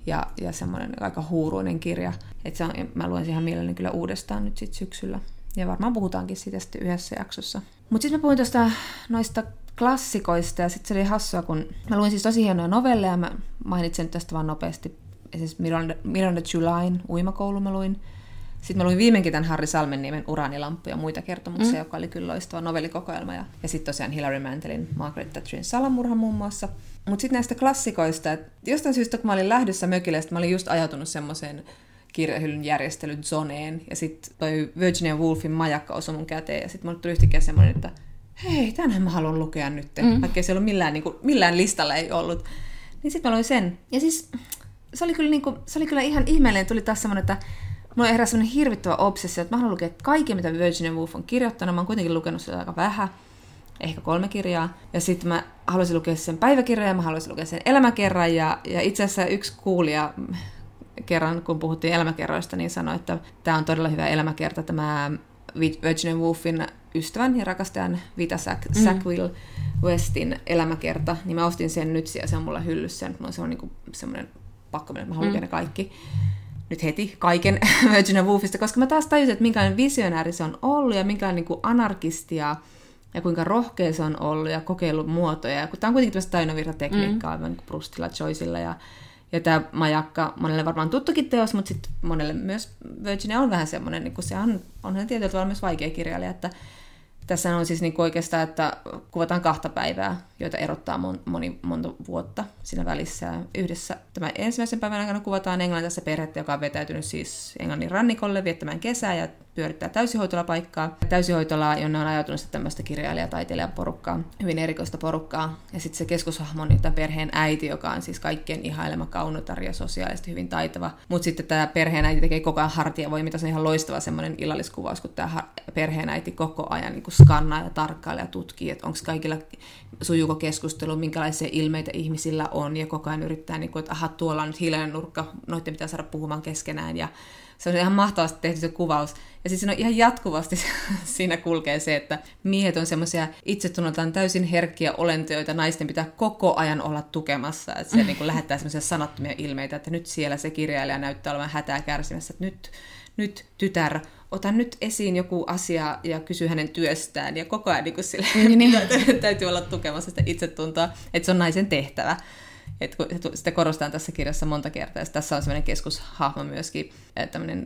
ja semmoinen aika huuruinen kirja. Että mä luen siihen mielelläni kyllä uudestaan nyt sitten syksyllä. Ja varmaan puhutaankin siitä sitten yhdessä jaksossa. Mutta sitten mä puhuin noista klassikoista, ja sitten se oli hassua, kun mä luin siis tosi hienoja novelleja. Mä mainitsen nyt tästä vaan nopeasti. Esimerkiksi Miranda July'n Uimakoulu mä luin. Sitten mä luin viimeinkin tämän Harri Salmenniemen Uraanilamppu ja muita kertomuksia, joka oli kyllä loistava novellikokoelma. Ja sitten tosiaan Hilary Mantelin Margaret Thatcherin Salamurha muun muassa. Mutta sitten näistä klassikoista, että jostain syystä kun mä olin lähdössä mökille, mä olin just ajautunut semmoiseen kirjahyllyn järjestelyn zoneen. Ja sitten toi Virginia Woolfin Majakka osui mun käteen. Ja sitten mulle tuli yhtäkkiä semmoinen, että hei, tänhän mä haluan lukea nyt. Vaikka se ei ollut millään listalla ei ollut. Niin sitten mä luin sen. Ja siis se oli kyllä ihan ihmeellinen. Tuli taas semmoinen, että mulla heräsi semmoinen hirvittävä obsessio, että mä haluan lukea kaikkea, mitä Virginia Woolf on kirjoittanut. Mä oon kuitenkin lukenut sitä aika vähän, ehkä 3 kirjaa. Ja sitten mä haluaisin lukea sen päiväkirjan ja mä haluaisin lukea sen elämäkerran. Ja itse asiassa yksi kuulija kerran, kun puhuttiin elämäkerroista, niin sanoi, että tämä on todella hyvä elämäkerta, tämä Virginia Woolfin ystävän ja rakastajan Vita Sackville Westin elämäkerta. Niin mä ostin sen nyt ja se on mulla hyllyssä. Mulla on niin semmoinen pakko, että mä haluan lukea ne kaikki. Nyt heti kaiken Virginia Woolfista, koska mä taas tajusin, että minkälainen visionääri se on ollut ja minkälainen niin kuin anarkisti ja kuinka rohkea se on ollut ja kokeillut muotoja. Ja kun tämä on kuitenkin tämmöistä tainovirtatekniikkaa, aivan niin kuin Proustilla, Joycella ja tämä Majakka, monelle varmaan tuttukin teos, mutta sitten monelle myös Virginia on vähän semmoinen, niin kuin se on tietyllä tavalla myös vaikea kirjailija, että tässä on siis niin oikeastaan, että kuvataan 2 päivää, joita erottaa monta vuotta siinä välissä. Yhdessä tämän ensimmäisen päivän aikana kuvataan englantilaista perhettä, joka on vetäytynyt siis Englannin rannikolle viettämään kesää ja pyörittää täysihoitolapaikkaa. Täysihoitolaa, jonne on ajautunut tämmöistä kirjailijaporukkaa, hyvin erikoista porukkaa. Ja sitten se keskushahmo on tämän perheen äiti, joka on siis kaikkien ihailema kaunotar ja sosiaalisesti hyvin taitava. Mutta sitten tämä perheen äiti tekee koko ajan hartiavoimia. Se on ihan loistava semmoinen illalliskuvaus, kun tämä perheen äiti koko ajan niin skannaa ja tarkkailee ja tutkii, että onko kaikilla sujuuko keskustelu, minkälaisia ilmeitä ihmisillä on, ja koko ajan yrittää, niin kuin, että aha, tuolla on nyt hiljainen nurkka, noitten pitää saada puhumaan keskenään, ja se on ihan mahtavasti tehty se kuvaus. Ja siis siinä on ihan jatkuvasti siinä kulkee se, että miehet on semmoisia itsetunnoltaan täysin herkkiä olentoja, joita naisten pitää koko ajan olla tukemassa, että se niin kuin lähettää semmoisia sanattomia ilmeitä, että nyt siellä se kirjailija näyttää olevan hätää kärsimässä, että nyt tytär, ota nyt esiin joku asia ja kysy hänen työstään. Ja koko ajan niin täytyy olla tukemassa sitä itsetuntoa, että se on naisen tehtävä. Sitä korostetaan tässä kirjassa monta kertaa. Ja tässä on sellainen keskushahmo myöskin, tämmöinen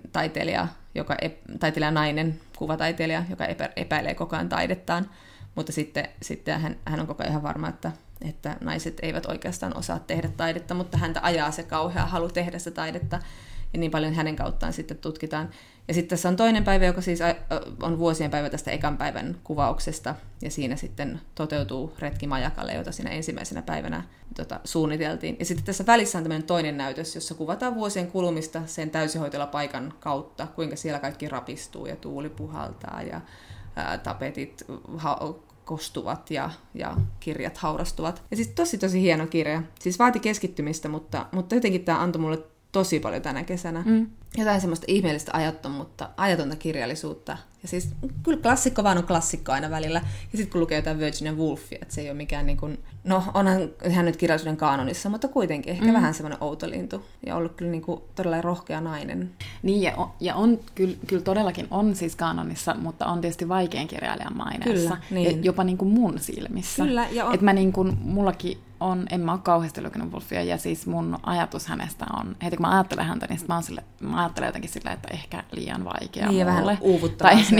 taiteilija nainen, kuvataiteilija, joka epäilee koko ajan taidettaan. Mutta sitten hän on koko ajan ihan varma, että naiset eivät oikeastaan osaa tehdä taidetta, mutta häntä ajaa se kauhea halu tehdä sitä taidetta. Ja niin paljon hänen kauttaan sitten tutkitaan. Ja sitten tässä on toinen päivä, joka siis on vuosien päivä tästä ekan päivän kuvauksesta. Ja siinä sitten toteutuu retki Majakalle, jota siinä ensimmäisenä päivänä suunniteltiin. Ja sitten tässä välissä on tämmöinen toinen näytös, jossa kuvataan vuosien kulumista sen täysihoitolapaikan kautta, kuinka siellä kaikki rapistuu ja tuuli puhaltaa ja tapetit kostuvat ja kirjat haurastuvat. Ja siis tosi hieno kirja. Siis vaati keskittymistä, mutta jotenkin tämä antoi mulle tosi paljon tänä kesänä. Jotain semmoista ihmeellistä ajatonta kirjallisuutta. Ja siis kyllä klassikko vaan on klassikko aina välillä. Ja sitten kun lukee jotain Virginia Woolfia, että se ei ole mikään niin kuin, no onhan ihan nyt kirjallisuuden kaanonissa, mutta kuitenkin ehkä vähän semmoinen outo lintu. Ja ollut kyllä niin kuin todella rohkea nainen. Niin, ja on kyllä todellakin on siis kaanonissa, mutta on tietysti vaikein kirjailijan maineessa. Kyllä, niin. Ja jopa niin kuin mun silmissä. Kyllä, ja on. Että mä niin kuin, mullakin en mä ole kauheasti lukenut Woolfia, ja siis mun ajatus hänestä on, heti kun mä ajattelen häntä, niin mä ajattelen jotenkin silleen, että ehkä liian vaikea niin, mulle. Ja vähän uuvuttavaa. Tai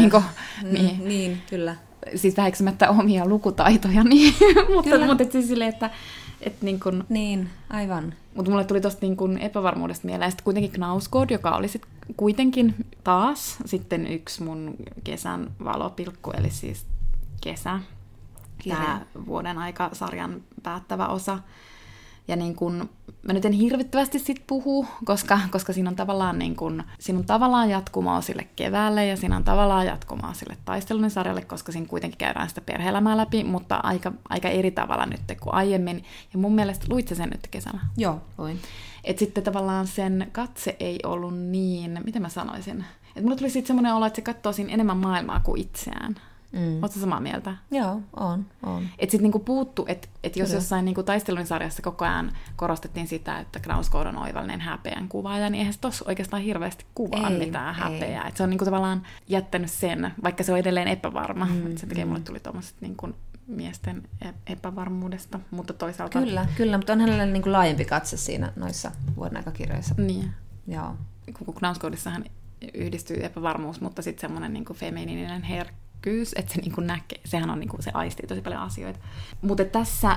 niin, kyllä. Siis väheksymättä omia lukutaitoja, niin, mutta siis silleen, että niin kuin, niin, aivan. Mutta mulle tuli tosta niin kuin epävarmuudesta mieleen, ja sitten kuitenkin Knausgård, joka oli sit kuitenkin taas sitten yksi mun kesän valopilkku, eli siis kesä. Tämä vuoden aika-sarjan päättävä osa. Ja niin kun, mä nyt en hirvittävästi sit puhu, koska siinä on tavallaan, niin kun, siinä on tavallaan jatkumoa sille keväälle ja siinä on tavallaan jatkumoa sille taistelun sarjalle, koska siinä kuitenkin käydään sitä perhe-elämää läpi, mutta aika eri tavalla nyt kuin aiemmin. Ja mun mielestä luit sä sen nyt kesällä? Joo, luin. Et sitten tavallaan sen katse ei ollut niin, miten mä sanoisin, että mulle tuli sitten semmoinen olo, että se katsoo siinä enemmän maailmaa kuin itseään. Oletko samaa mieltä? Joo, on. Että sitten niinku puuttu, että jos jossain niinku taistelun sarjassa koko ajan korostettiin sitä, että Knausgård on oivallinen häpeän kuvaaja, niin eihän se tossa oikeastaan hirveästi kuvaa mitään häpeää. Että se on niinku tavallaan jättänyt sen, vaikka se on edelleen epävarma. Sen takia mulle tuli tuommoiset niinku miesten epävarmuudesta, mutta toisaalta... Kyllä, mutta on hänellä niinku laajempi katse siinä noissa vuoden aikakirjoissa. Niin. Joo. Kun Knausgårdissahan yhdistyy epävarmuus, mutta sitten semmoinen niinku feminiininen herkkyys, että se niinku näkee, sehän on niinku, se aistii tosi paljon asioita. Mutta tässä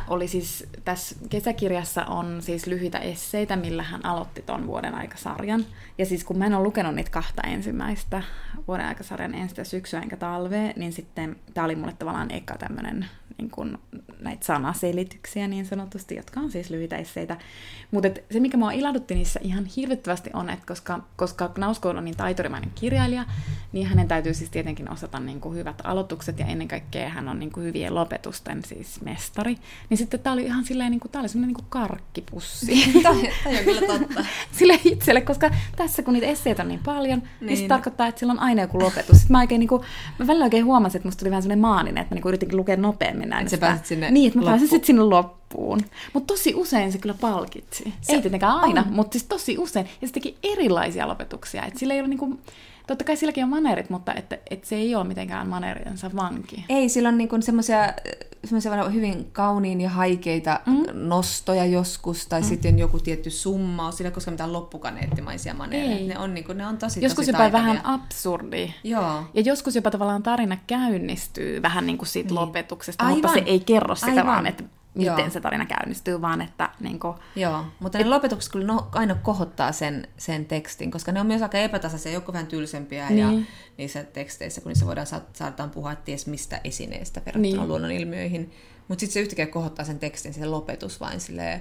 kesäkirjassa on siis lyhyitä esseitä, millä hän aloitti ton vuoden aikasarjan. Ja siis kun mä en ole lukenut niitä kahta ensimmäistä vuoden aikasarjan, en sitä syksyä enkä talvea, niin sitten tää oli mulle tavallaan eka tämmönen niin kun näitä sanaselityksiä niin sanotusti, jotka on siis lyhyitä esseitä. Mutta se, mikä mua ilahdutti niissä ihan hirvittävästi on, että koska Knausgård on niin taiturimainen kirjailija, niin hänen täytyy siis tietenkin osata niin kuin hyvät aloitukset, ja ennen kaikkea hän on niin kuin hyvien lopetusten siis mestari. Niin sitten tää oli ihan silleen, niin kuin, tää oli semmoinen niin kuin karkkipussi. Tämä on kyllä totta. Sille itselle, koska tässä kun niitä esseitä on niin paljon, niin se tarkoittaa, että sillä on aina joku lopetus. Sitten mä välillä oikein huomasin, että musta tuli vähän semmoinen maaninen, että mä niin yritinkin lukea nopeammin näin. Että sä pääsit sinne niin, että mä pääsin sitten sinne loppuun. Mutta tosi usein se kyllä palkitsi. Ei tietenkään aina, mutta siis tosi usein. Ja se teki erilaisia lopetuksia. Että sillä ei ole niinku, totta kai silläkin on maneerit, mutta että se ei ole mitenkään maneeriensa vanki. Ei, sillä on niinku semmoisia hyvin kauniin ja haikeita nostoja joskus, tai sitten joku tietty summaus, sillä ei koskaan mitään loppukaneettimaisia maneereja. Ne on tosi joskus jopa taitavia. Vähän absurdi. Joo. Ja joskus jopa tavallaan tarina käynnistyy vähän niin kuin siitä lopetuksesta, mutta se ei kerro sitä vaan, että miten se tarina käynnistyy, vaan että... Niin kuin, joo, mutta ne lopetukset kyllä aina kohottaa sen tekstin, koska ne on myös aika epätasaisia, joku vähän tylsempiä, ja niissä teksteissä, kun niissä saadaan puhua ties mistä esineestä verrattuna luonnonilmiöihin. Mutta sitten se yhtäkkiä kohottaa sen tekstin, se lopetus vain silleen...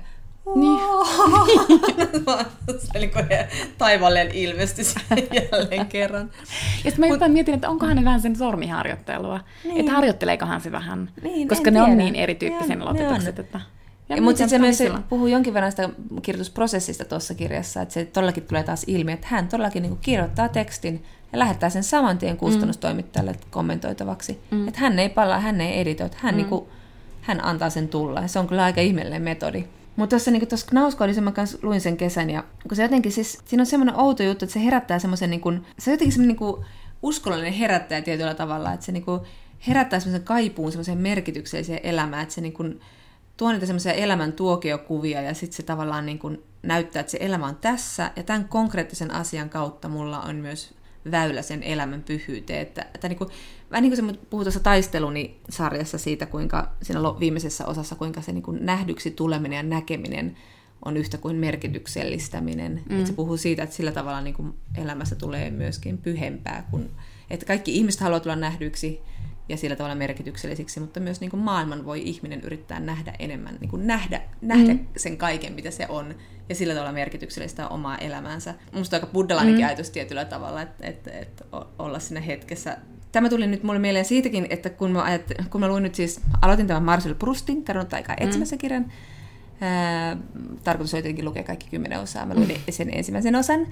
Se oli taivaalleen ilmestys jälleen kerran. Ja sitten mä jotain mietin, että onkohan ne vähän sen sormiharjoittelua. Että harjoitteleekohan se vähän. Koska ne on niin erityyppisen lopetukset. Mutta sitten se myös puhuu jonkin verran sitä kirjoitusprosessista tuossa kirjassa, että se todellakin tulee taas ilmi, että hän todellakin niinku kirjoittaa tekstin ja lähettää sen saman tien kustannustoimittajalle kommentoitavaksi. Että hän ei palaa, hän ei editoi, hän antaa sen tulla. Ja se on kyllä aika ihmeellinen metodi. Mutta tuossa niin Knausgårdissa mä kanssa luin sen kesän, ja kun se jotenkin siis, siinä on semmoinen outo juttu, että se herättää semmoisen, niin kuin, se on jotenkin semmoinen niin uskollinen herättäjä tietyllä tavalla, että se niin kuin herättää semmoisen kaipuun semmoiseen merkitykselliseen elämään, että se niin kuin tuo niitä semmoisia elämän tuokiokuvia, ja sitten se tavallaan niin kuin näyttää, että se elämä on tässä, ja tämän konkreettisen asian kautta mulla on myös väylä sen elämän pyhyyteen. Että niin kuin, vähän niin kuin se puhuu tuossa taisteluni sarjassa siitä, kuinka siinä viimeisessä osassa, kuinka se niin kuin nähdyksi tuleminen ja näkeminen on yhtä kuin merkityksellistäminen. Että se puhuu siitä, että sillä tavalla niin kuin elämässä tulee myöskin pyhempää, että kaikki ihmiset haluaa tulla nähdyksi ja sillä tavalla merkityksellisiksi, mutta myös niin kuin maailman voi ihminen yrittää nähdä enemmän, niin kuin nähdä sen kaiken, mitä se on, ja sillä tavalla merkityksellistä omaa elämäänsä. Minusta aika buddhalainenkin ajatus tietyllä tavalla, että olla siinä hetkessä. Tämä tuli nyt mulle mieleen siitäkin, että kun mä luin nyt siis, aloitin tämän Marcel Proustin Kadonnut aikaa etsimässä kirjan, Tarkoitus oli tietenkin lukea kaikki 10 osaa. Mä luin sen ensimmäisen osan,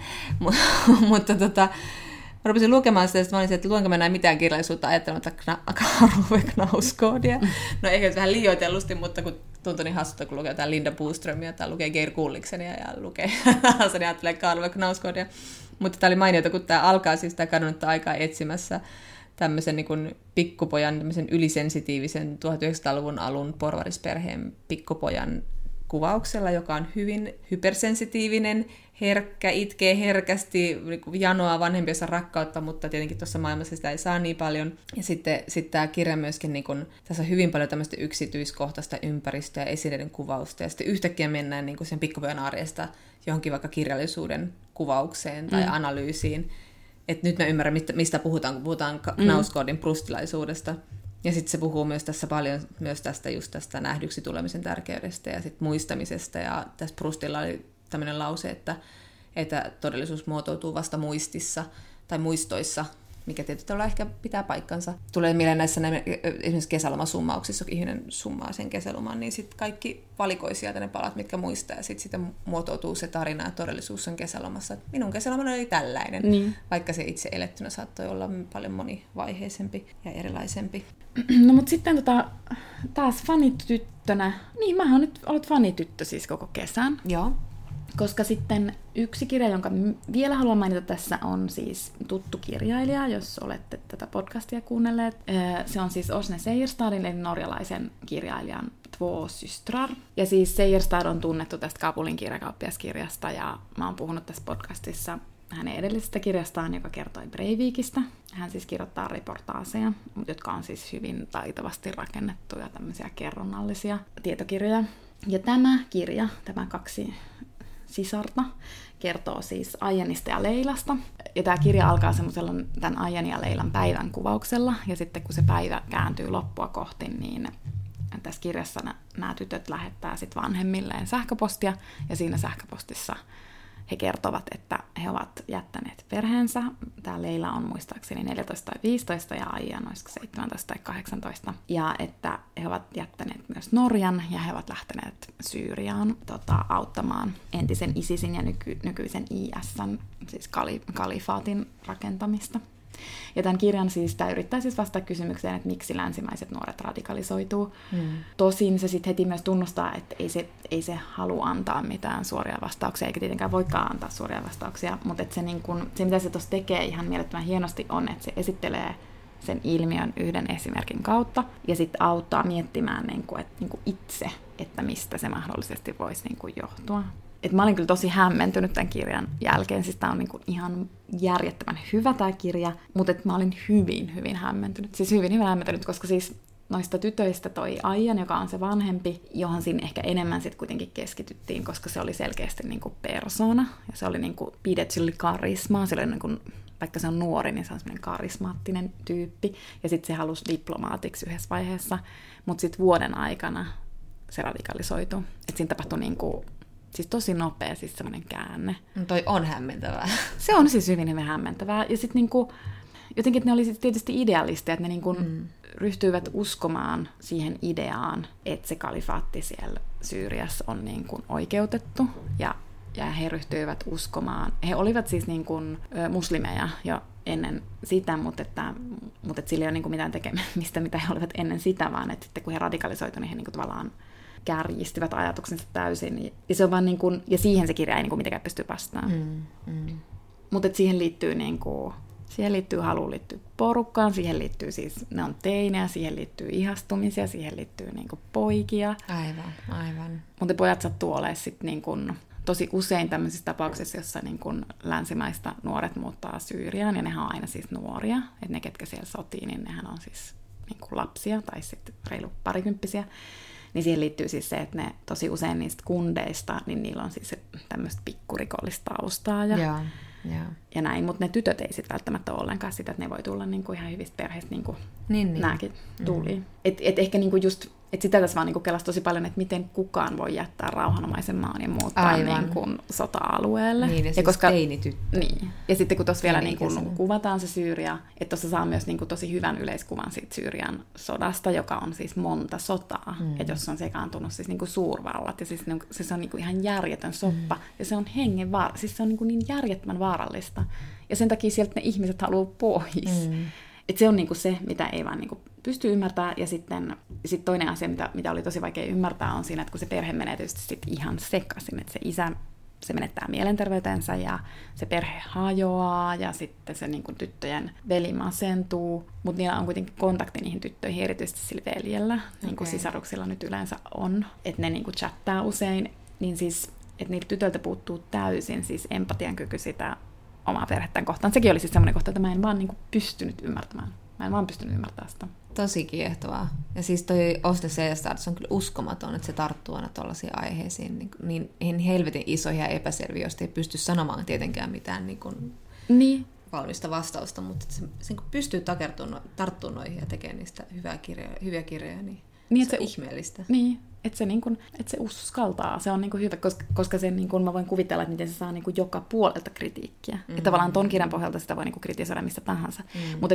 mutta mä rupesin lukemaan sitä, ja mä olin, että luenko mä näin mitään kirjallisuutta ajattelematta Karl Knauskoodia. No ehkä nyt vähän liioitellusti, mutta kun tuntui niin hassulta, kun lukee jotain Linda Boströmiä tai lukee Geir Gulliksenia ja lukee niin ajattelee Karl Knauskoodia. Mutta tämä oli mainiota, kun tämä alkaa siis tämä kadonnutta aikaa etsimässä tämmöisen niin kuin pikkupojan, tämmöisen ylisensitiivisen 1900-luvun alun porvarisperheen pikkupojan kuvauksella, joka on hyvin hypersensitiivinen, herkkä, itkee herkästi, janoaa vanhempiensa rakkautta, mutta tietenkin tuossa maailmassa sitä ei saa niin paljon. Ja sitten tämä kirja myöskin, niin kun, tässä on hyvin paljon tämmöistä yksityiskohtaista ympäristöä ja esineiden kuvausta, ja sitten yhtäkkiä mennään niin kun sen pikkupojan arjesta johonkin vaikka kirjallisuuden kuvaukseen tai analyysiin. Et nyt mä ymmärrän, mistä puhutaan, kun puhutaan Knauskoodin prustilaisuudesta. Ja sitten se puhuu myös tässä paljon myös tästä nähdyksi tulemisen tärkeydestä ja sit muistamisesta. Ja tässä Proustilla oli tämmöinen lause, että todellisuus muotoutuu vasta muistissa tai muistoissa, mikä tietysti ehkä pitää paikkansa. Tulee mieleen näissä esimerkiksi kesälomasummauksissa, kun ihminen summaa sen kesäloman, niin sitten kaikki valikoi sieltä ne palat, mitkä muistaa, ja sitten muotoutuu se tarina, että todellisuus on kesälomassa. Minun kesälomani oli tällainen, vaikka se itse elettynä saattoi olla paljon monivaiheisempi ja erilaisempi. No mut sitten taas fanityttönä, niin mähän nyt olet fanityttö siis koko kesän. Joo. Koska sitten yksi kirja, jonka vielä haluan mainita tässä, on siis tuttu kirjailija, jos olette tätä podcastia kuunnelleet. Se on siis Åsne Seierstadin, eli norjalaisen kirjailijan Två systrar. Ja siis Seierstad on tunnettu tästä Kabulin kirjakauppiaskirjasta, ja mä oon puhunut tässä podcastissa hänen edellisestä kirjastaan, joka kertoi Breivikistä. Hän siis kirjoittaa reportaaseja, jotka on siis hyvin taitavasti rakennettuja tämmöisiä kerronnallisia tietokirjoja. Ja tämä kirja, tämä 2 sisarta, kertoo siis Aijanista ja Leilasta. Ja tämä kirja alkaa semmoisella tämän Aijan ja Leilan päivän kuvauksella. Ja sitten kun se päivä kääntyy loppua kohti, niin tässä kirjassa nämä tytöt lähettää sitten vanhemmilleen sähköpostia. Ja siinä sähköpostissa he kertovat, että he ovat jättäneet perheensä. Tämä Leila on muistaakseni 14 tai 15 ja Aija noin 17 tai 18. Ja että he ovat jättäneet myös Norjan ja he ovat lähteneet Syyriaan auttamaan entisen ISISin ja nykyisen IS:n, siis kalifaatin rakentamista. Ja tämän kirjan siis, tämä yrittää siis vastata kysymykseen, että miksi länsimaiset nuoret radikalisoituu. Tosin se sitten heti myös tunnustaa, että ei se halua antaa mitään suoria vastauksia, eikä tietenkään voikaan antaa suoria vastauksia, mutta että se mitä se tuossa tekee ihan mielettömän hienosti on, että se esittelee sen ilmiön yhden esimerkin kautta ja sitten auttaa miettimään itse, että mistä se mahdollisesti voisi johtua. Et mä olin kyllä tosi hämmentynyt tämän kirjan jälkeen, siis tää on ihan järjettömän hyvä tää kirja, mutta mä olin hyvin, hyvin hämmentynyt. Siis hyvin, hyvin hämmentynyt, koska siis noista tytöistä toi Aijan, joka on se vanhempi, johon siinä ehkä enemmän sitten kuitenkin keskityttiin, koska se oli selkeästi persoona, ja se oli pidetty, sillä oli karismaa, se oli vaikka se on nuori, niin se on semmoinen karismaattinen tyyppi, ja sitten se halusi diplomaatiksi yhdessä vaiheessa, mutta sitten vuoden aikana se radikalisoitui. Että siinä tapahtui siis tosi nopea siis semmoinen käänne. No toi on hämmentävää. Se on siis hyvin, hyvin hämmentävää. Ja sitten jotenkin, että ne oli tietysti idealisteja, että ne ryhtyivät uskomaan siihen ideaan, että se kalifaatti siellä Syyriassa on oikeutettu. Ja he ryhtyivät uskomaan. He olivat siis muslimeja jo ennen sitä, mutta sillä ei ole mitään tekemistä, mitä he olivat ennen sitä, vaan että sitten kun he radikalisoituivat, niin he tavallaan kärjistivät ajatuksensa täysin. Ja se on vaan ja siihen se kirja ei mitenkään pysty vastaan. Mutta siihen liittyy halu liittyy porukkaan, siihen liittyy siis, ne on teinejä, siihen liittyy ihastumisia, siihen liittyy poikia. Aivan. Mutta pojat sattuu olemaan sitten tosi usein tämmöisissä tapauksissa, jossa länsimaista nuoret muuttaa Syyriaan, ja nehän on aina siis nuoria, että ne, ketkä siellä sotii, niin nehän on siis lapsia tai sitten reilu parikymppisiä. Niin siihen liittyy siis se, että ne tosi usein niistä kundeista, niin niillä on siis tämmöistä pikkurikollista taustaa ja näin. Mutta ne tytöt ei sitten välttämättä ole ollenkaan sitä, että ne voi tulla ihan hyvistä perheistä, niin kuin nämäkin tuli. Et ehkä just Että sitä tässä vaan niin kelasi tosi paljon, että miten kukaan voi jättää rauhanomaisen maan ja muuttaa niin kuin sota-alueelle. Niin, ja siis koska teinityttö. Niin. Ja sitten kun tuossa vielä niin kuin kuvataan se Syyria, että tuossa saa myös niin kuin tosi hyvän yleiskuvan siitä Syyrian sodasta, joka on siis monta sotaa. Että jos on sekaantunut siis niin kuin suurvallat, ja siis se on niin kuin ihan järjetön soppa, ja se on siis se on niin järjettömän vaarallista. Ja sen takia sieltä ne ihmiset haluaa pois. Että se on niinku se, mitä ei vaan niinku pysty ymmärtämään. Ja sitten toinen asia, mitä oli tosi vaikea ymmärtää, on siinä, että kun se perhe menee tietysti sit ihan sekaisin. Että se isä, se menettää mielenterveytensä ja se perhe hajoaa ja sitten se niinku tyttöjen veli masentuu. Mutta niillä on kuitenkin kontakti niihin tyttöihin, erityisesti sillä veljellä, niin kuin sisaruksilla nyt yleensä on. Että ne niinku chattaa usein, niin siis, että niiltä tytöltä puuttuu täysin siis empatian kyky sitä omaa perhettään kohtaan. Sekin oli siis semmoinen kohta, että mä en vaan niinku pystynyt ymmärtämään. Mä en vaan pystynyt ymmärtämään sitä. Tosi kiehtovaa. Ja siis toi Austin C.S. on kyllä uskomaton, että se tarttuu aina tuollaisiin aiheisiin niin helvetin isoihin ja epäselviä, joista ei pysty sanomaan tietenkään mitään niin. valmista vastausta, mutta se kun pystyy tarttumaan noihin ja tekemään niistä hyviä kirjoja, niin se on ihmeellistä. Niin. Että se uskaltaa, se on niinku hyvä, koska se niinku, mä voin kuvitella, että miten se saa niinku joka puolelta kritiikkiä. Että tavallaan ton kirjan pohjalta sitä voi niinku kritisoida mistä tahansa.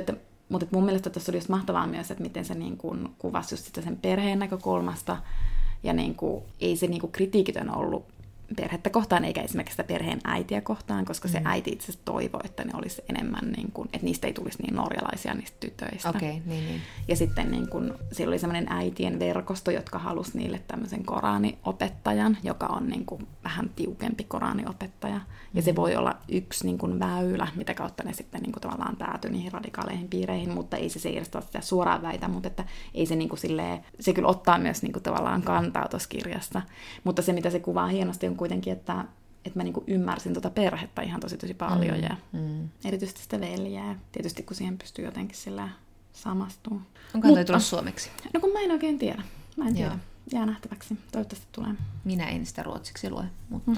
Mutta mun mielestä tuossa oli just mahtavaa myös, että miten se niinku kuvasi just sitä sen perheen näkökulmasta. Ja niinku, ei se niinku kritiikitön ollut perhettä kohtaan, eikä esimerkiksi sitä perheen äitiä kohtaan, koska se äiti itse asiassa toivoi, että ne olisi enemmän, niin kuin, että niistä ei tulisi niin norjalaisia niistä tytöistä. Okay, niin. Ja sitten niin kuin, siellä oli sellainen äitien verkosto, jotka halusi niille tämmöisen koraaniopettajan, joka on niin kuin, vähän tiukempi koraaniopettaja. Ja se voi olla yksi niin kuin, väylä, mitä kautta ne sitten niin kuin, tavallaan päätyi niihin radikaaleihin piireihin, mutta ei se edes sitä suoraan väitä, mutta että ei se niin kuin, silleen, se kyllä ottaa myös niin kuin, tavallaan kantaa tuossa kirjassa. Mutta se, mitä se kuvaa hienosti, on kuitenkin, että mä niinku ymmärsin tuota perhettä ihan tosi paljon ja erityisesti sitä veljeä. Tietysti kun siihen pystyy jotenkin sillä samastumaan. Onko toi tullut suomeksi? No kun mä en oikein tiedä. Mä en tiedä. Jää nähtäväksi. Toivottavasti tulee. Minä en sitä ruotsiksi lue, mutta...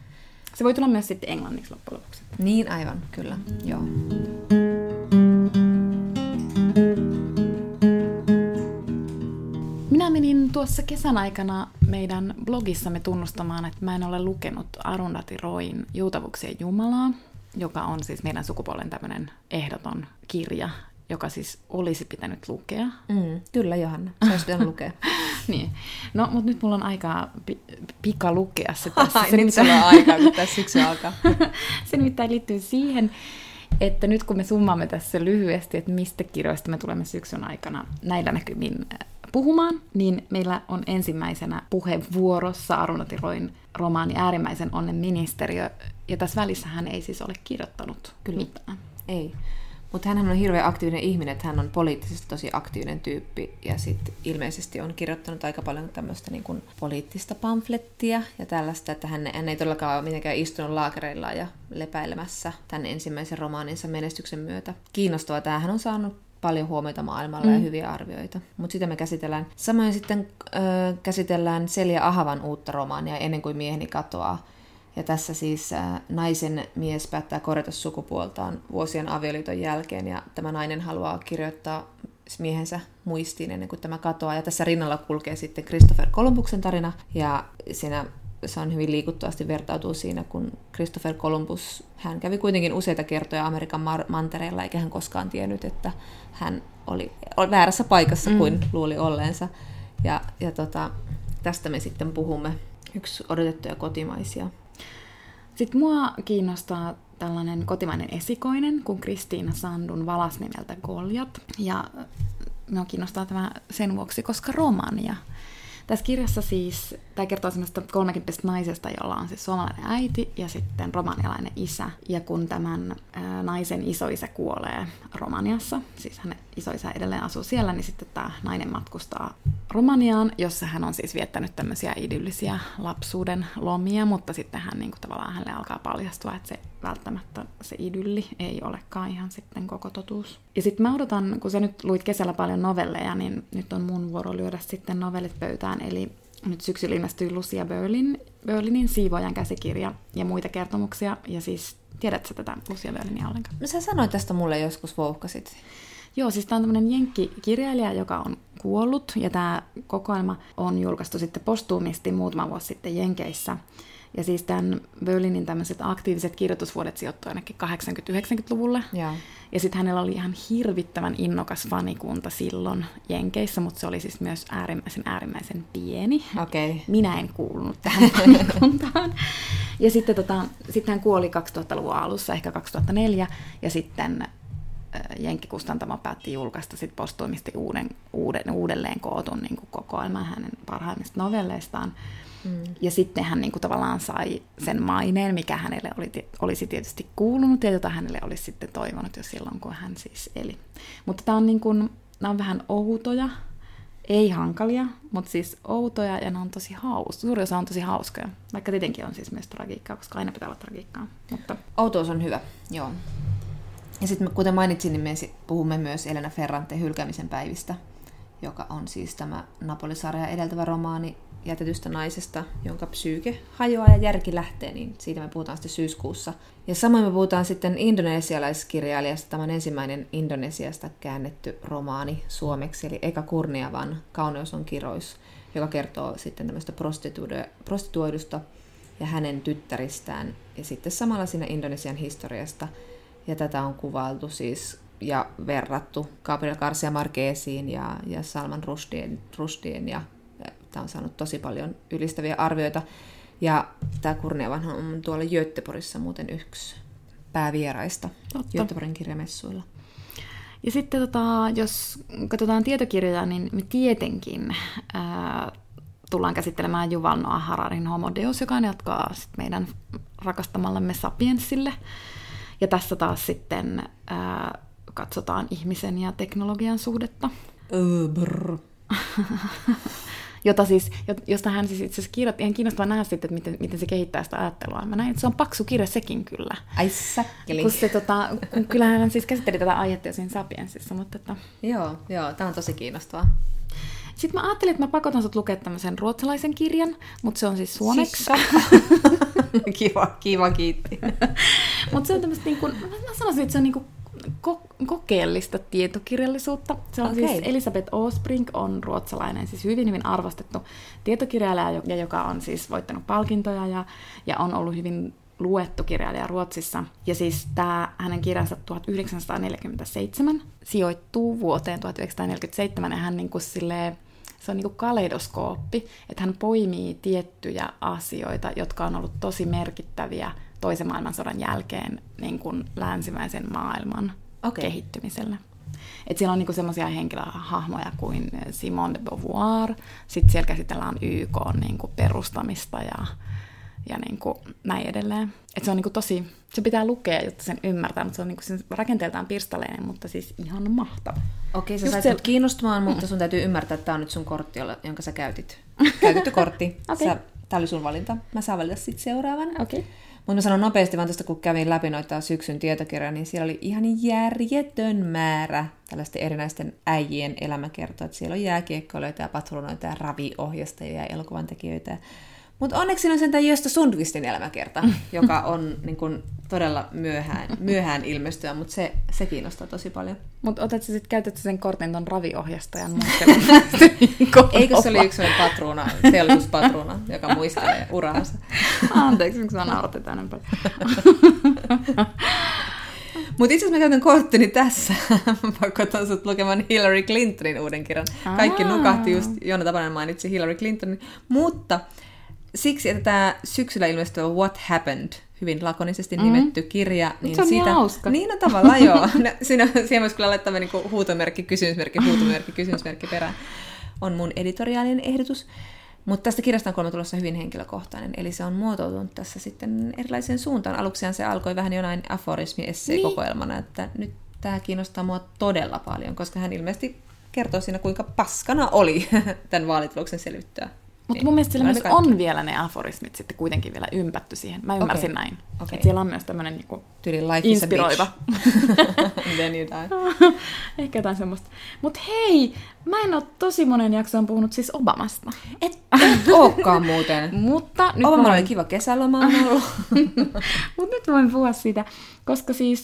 Se voi tulla myös sitten englanniksi loppujen lopuksi. Niin aivan, kyllä. Joo. Minä menin tuossa kesän aikana meidän blogissamme tunnustamaan, että mä en ole lukenut Arundhati Royn Juutavuuksien Jumalaa, joka on siis meidän sukupuolen tämmöinen ehdoton kirja, joka siis olisi pitänyt lukea. Kyllä, Johanna. Se olisi pitänyt lukea. Niin. No, mutta nyt mulla on aikaa pika lukea se tässä. Nyt sulla on aikaa, kun tässä syksy alkaa. Se nimittäin liittyy siihen, että nyt kun me summaamme tässä lyhyesti, että mistä kirjoista me tulemme syksyn aikana näillä näkymin puhumaan, niin meillä on ensimmäisenä puheenvuorossa Arundhati Royn romaani Äärimmäisen onnen ministeriö, ja tässä välissä hän ei siis ole kirjoittanut mitään. Ei, mutta hän on hirveän aktiivinen ihminen, että hän on poliittisesti tosi aktiivinen tyyppi, ja sitten ilmeisesti on kirjoittanut aika paljon tämmöistä niin kuin poliittista pamflettia ja tällaista, että hän ei todellakaan ole mitenkään istunut laakereilla ja lepäilemässä tämän ensimmäisen romaaninsa menestyksen myötä. Kiinnostavaa, että hän on saanut paljon huomiota maailmalla ja hyviä arvioita. Mutta sitä me käsitellään. Samoin sitten käsitellään Selja Ahavan uutta romaania Ennen kuin mieheni katoaa. Ja tässä siis naisen mies päättää korjata sukupuoltaan vuosien avioliiton jälkeen. Ja tämä nainen haluaa kirjoittaa miehensä muistiin ennen kuin tämä katoaa. Ja tässä rinnalla kulkee sitten Christopher Columbuksen tarina. Ja siinä se on hyvin liikuttavasti vertautuu siinä, kun Christopher Columbus, hän kävi kuitenkin useita kertoja Amerikan mantereella, eikä hän koskaan tiennyt, että hän oli väärässä paikassa kuin luuli olleensa. Ja tästä me sitten puhumme. Yksi odotettuja kotimaisia. Sitten mua kiinnostaa tällainen kotimainen esikoinen, kuin Kristiina Sandun Valas nimeltä Goljat. Ja minua kiinnostaa tämä sen vuoksi, koska romaania. Tässä kirjassa siis, tämä kertoo semmoista 30 naisesta, jolla on siis suomalainen äiti ja sitten romanialainen isä. Ja kun tämän naisen isoisä kuolee Romaniassa, siis hänen isoisä edelleen asuu siellä, niin sitten tämä nainen matkustaa Romaniaan, jossa hän on siis viettänyt tämmöisiä idyllisiä lapsuuden lomia, mutta sitten hän niin kuin tavallaan hänelle alkaa paljastua, että se välttämättä se idylli ei olekaan ihan sitten koko totuus. Ja sitten mä odotan, kun sä nyt luit kesällä paljon novelleja, niin nyt on mun vuoro lyödä sitten novellit pöytään. Eli nyt syksyllä ilmestyy Lucia Berlinin Siivoojan käsikirja ja muita kertomuksia. Ja siis, tiedätkö tätä Lucia Berlinia ollenkaan? No sä sanoit tästä mulle joskus, vouhkasit. Joo, siis tämä on tämmöinen jenkkikirjailija, joka on kuollut, ja tämä kokoelma on julkaistu sitten postuumisti muutama vuosi sitten Jenkeissä. Ja siis tämän Berlinin tämmöiset aktiiviset kirjoitusvuodet sijoittui ainakin 80-90-luvulle. Ja sitten hänellä oli ihan hirvittävän innokas fanikunta silloin Jenkeissä, mutta se oli siis myös äärimmäisen pieni. Okay. Minä en kuulunut tähän fanikuntaan. Ja sitten hän kuoli 2000-luvun alussa, ehkä 2004, ja sitten Jenkkikustantamo päätti julkaista sit postuumisti uudelleen kootun niin kuin kokoelman hänen parhaimmista novelleistaan. Ja sitten hän niin kuin tavallaan sai sen maineen, mikä hänelle olisi tietysti kuulunut ja jota hänelle olisi sitten toivonut jo silloin, kun hän siis eli. Mutta tämä on, niin kuin, nämä on vähän outoja, ei hankalia, mutta siis outoja ja ne on tosi hauskoja. Suuri osa on tosi hauskoja, vaikka tietenkin on siis myös tragiikkaa, koska aina pitää olla tragiikkaa. Mutta outous on hyvä, joo. Ja sitten kuten mainitsin, niin me puhumme myös Elena Ferrante Hylkäämisen päivistä, joka on siis tämä Napoli-sarja edeltävä romaani jätetystä naisesta, jonka psyyke hajoaa ja järki lähtee, niin siitä me puhutaan sitten syyskuussa. Ja samoin me puhutaan sitten indonesialaiskirjailijasta, tämän ensimmäinen Indonesiasta käännetty romaani suomeksi, eli Eka Kurniavan Kauneus on kirous, joka kertoo sitten tämmöistä prostituoidusta ja hänen tyttäristään, ja sitten samalla siinä Indonesian historiasta. Ja tätä on kuvailtu siis ja verrattu Gabriel Garcia Marqueziin ja Salman Rushdien, ja tämä on saanut tosi paljon ylistäviä arvioita. Ja tämä Kurniavan on tuolla Göteborgissa muuten yksi päävieraista Göteborgin kirjamessuilla. Ja sitten jos katsotaan tietokirjoja, niin me tietenkin tullaan käsittelemään Yuval Noah Hararin Homo Deus, joka jatkaa meidän rakastamallamme Sapiensille. Ja tässä taas sitten katsotaan ihmisen ja teknologian suhdetta. Josta hän siis itse asiassa kirjoitti, ihan kiinnostavaa nähdä sitten, että miten se kehittää sitä ajattelua. Mä näin, että se on paksu kirja sekin kyllä. Ai säkkeli. Kyllähän hän siis käsitteli tätä aihetta jo siinä Sapiensissa. Mutta Joo, tämä on tosi kiinnostavaa. Sitten mä ajattelin, että mä pakotan sut lukea tämmöisen ruotsalaisen kirjan, mutta se on siis suomeksi. Kiva, kiitti. Mutta se on tämmöistä, niin kuin, mä sanoisin, että se on niin kuin kokeellista tietokirjallisuutta. Se on siis Elisabeth Åsbrink on ruotsalainen, siis hyvin arvostettu tietokirjailija, joka on siis voittanut palkintoja ja on ollut hyvin luettu kirjailija Ruotsissa. Ja siis tämä hänen kirjansa 1947 sijoittuu vuoteen 1947 ja hän niin kuin silleen, se on niin kuin kaleidoskooppi, että hän poimii tiettyjä asioita, jotka on ollut tosi merkittäviä toisen maailmansodan jälkeen niin kuin länsimäisen maailman kehittymiselle. Et siellä on niin semmoisia henkilöhahmoja kuin Simone de Beauvoir, sitten siellä käsitellään YK:n niin kuin perustamista ja niin kuin näin edelleen. Et se on niin kuin tosi, se pitää lukea, jotta sen ymmärtää, mutta se on niin kuin sen rakenteeltaan pirstaleinen, mutta siis ihan mahtava. Okei, sä sait mut kiinnostumaan, mutta sun täytyy ymmärtää, että tämä on nyt sun kortti, jonka sä käytit. Käytetty kortti. Tämä oli sun valinta. Mä saan valita sitten seuraavan. Mutta mä sanon nopeasti vaan tuosta, kun kävin läpi noita syksyn tietokirjoja, niin siellä oli ihan järjetön määrä tällaisten erinäisten äijien elämäkertoja. Siellä on jääkiekkoilijoita ja patruunoita ja raviohjastajia ja elokuvantekijöitä. Mutta onneksi siinä on sentään Gösta Sundqvistin elämäkerta, joka on niin kun, todella myöhään ilmestyä, mutta se kiinnostaa tosi paljon. Mutta käytätkö sen kortin ton raviohjastajan muistelun? Eikö se oli yksi patruuna, teollisuuspatruuna, joka muistelee uraansa? Anteeksi, miksi mä nauratin tänne paljon. Mutta itse asiassa mä käytän korttini tässä. Mä pakotan sut lukemaan Hillary Clintonin uuden kirjan. Kaikki nukahti just, Joona Tapanen mainitsi Hillary Clintonin, mutta siksi, että tämä syksyllä ilmestyvä What Happened, hyvin lakonisesti nimetty kirja, niin se on siitä, hauska. Niin on tavallaan, joo. No, siihen voisi kyllä laittaa niin huutomerkki, kysymysmerkki perään. On mun editoriaalinen ehdotus. Mutta tästä kirjasta on kuulemma tulossa hyvin henkilökohtainen, eli se on muotoutunut tässä sitten erilaiseen suuntaan. Aluksihan se alkoi vähän jonain aforismi-essee-kokoelmana, että nyt tämä kiinnostaa mua todella paljon, koska hän ilmeisesti kertoo siinä, kuinka paskana oli tämän vaalituloksen selvittyä. Mutta mun mielestä siellä myös on vielä ne aforismit sitten kuitenkin vielä ympätty siihen. Mä ymmärsin näin. Että siellä on myös tämmöinen niinku inspiroiva. Then you die. Ehkä jotain semmoista. Mutta hei, mä en ole tosi monen jaksoon puhunut siis Obamasta. Et olekaan muuten. Mutta Obama oli kiva kesäloma on ollut. Mutta nyt voin puhua siitä, koska siis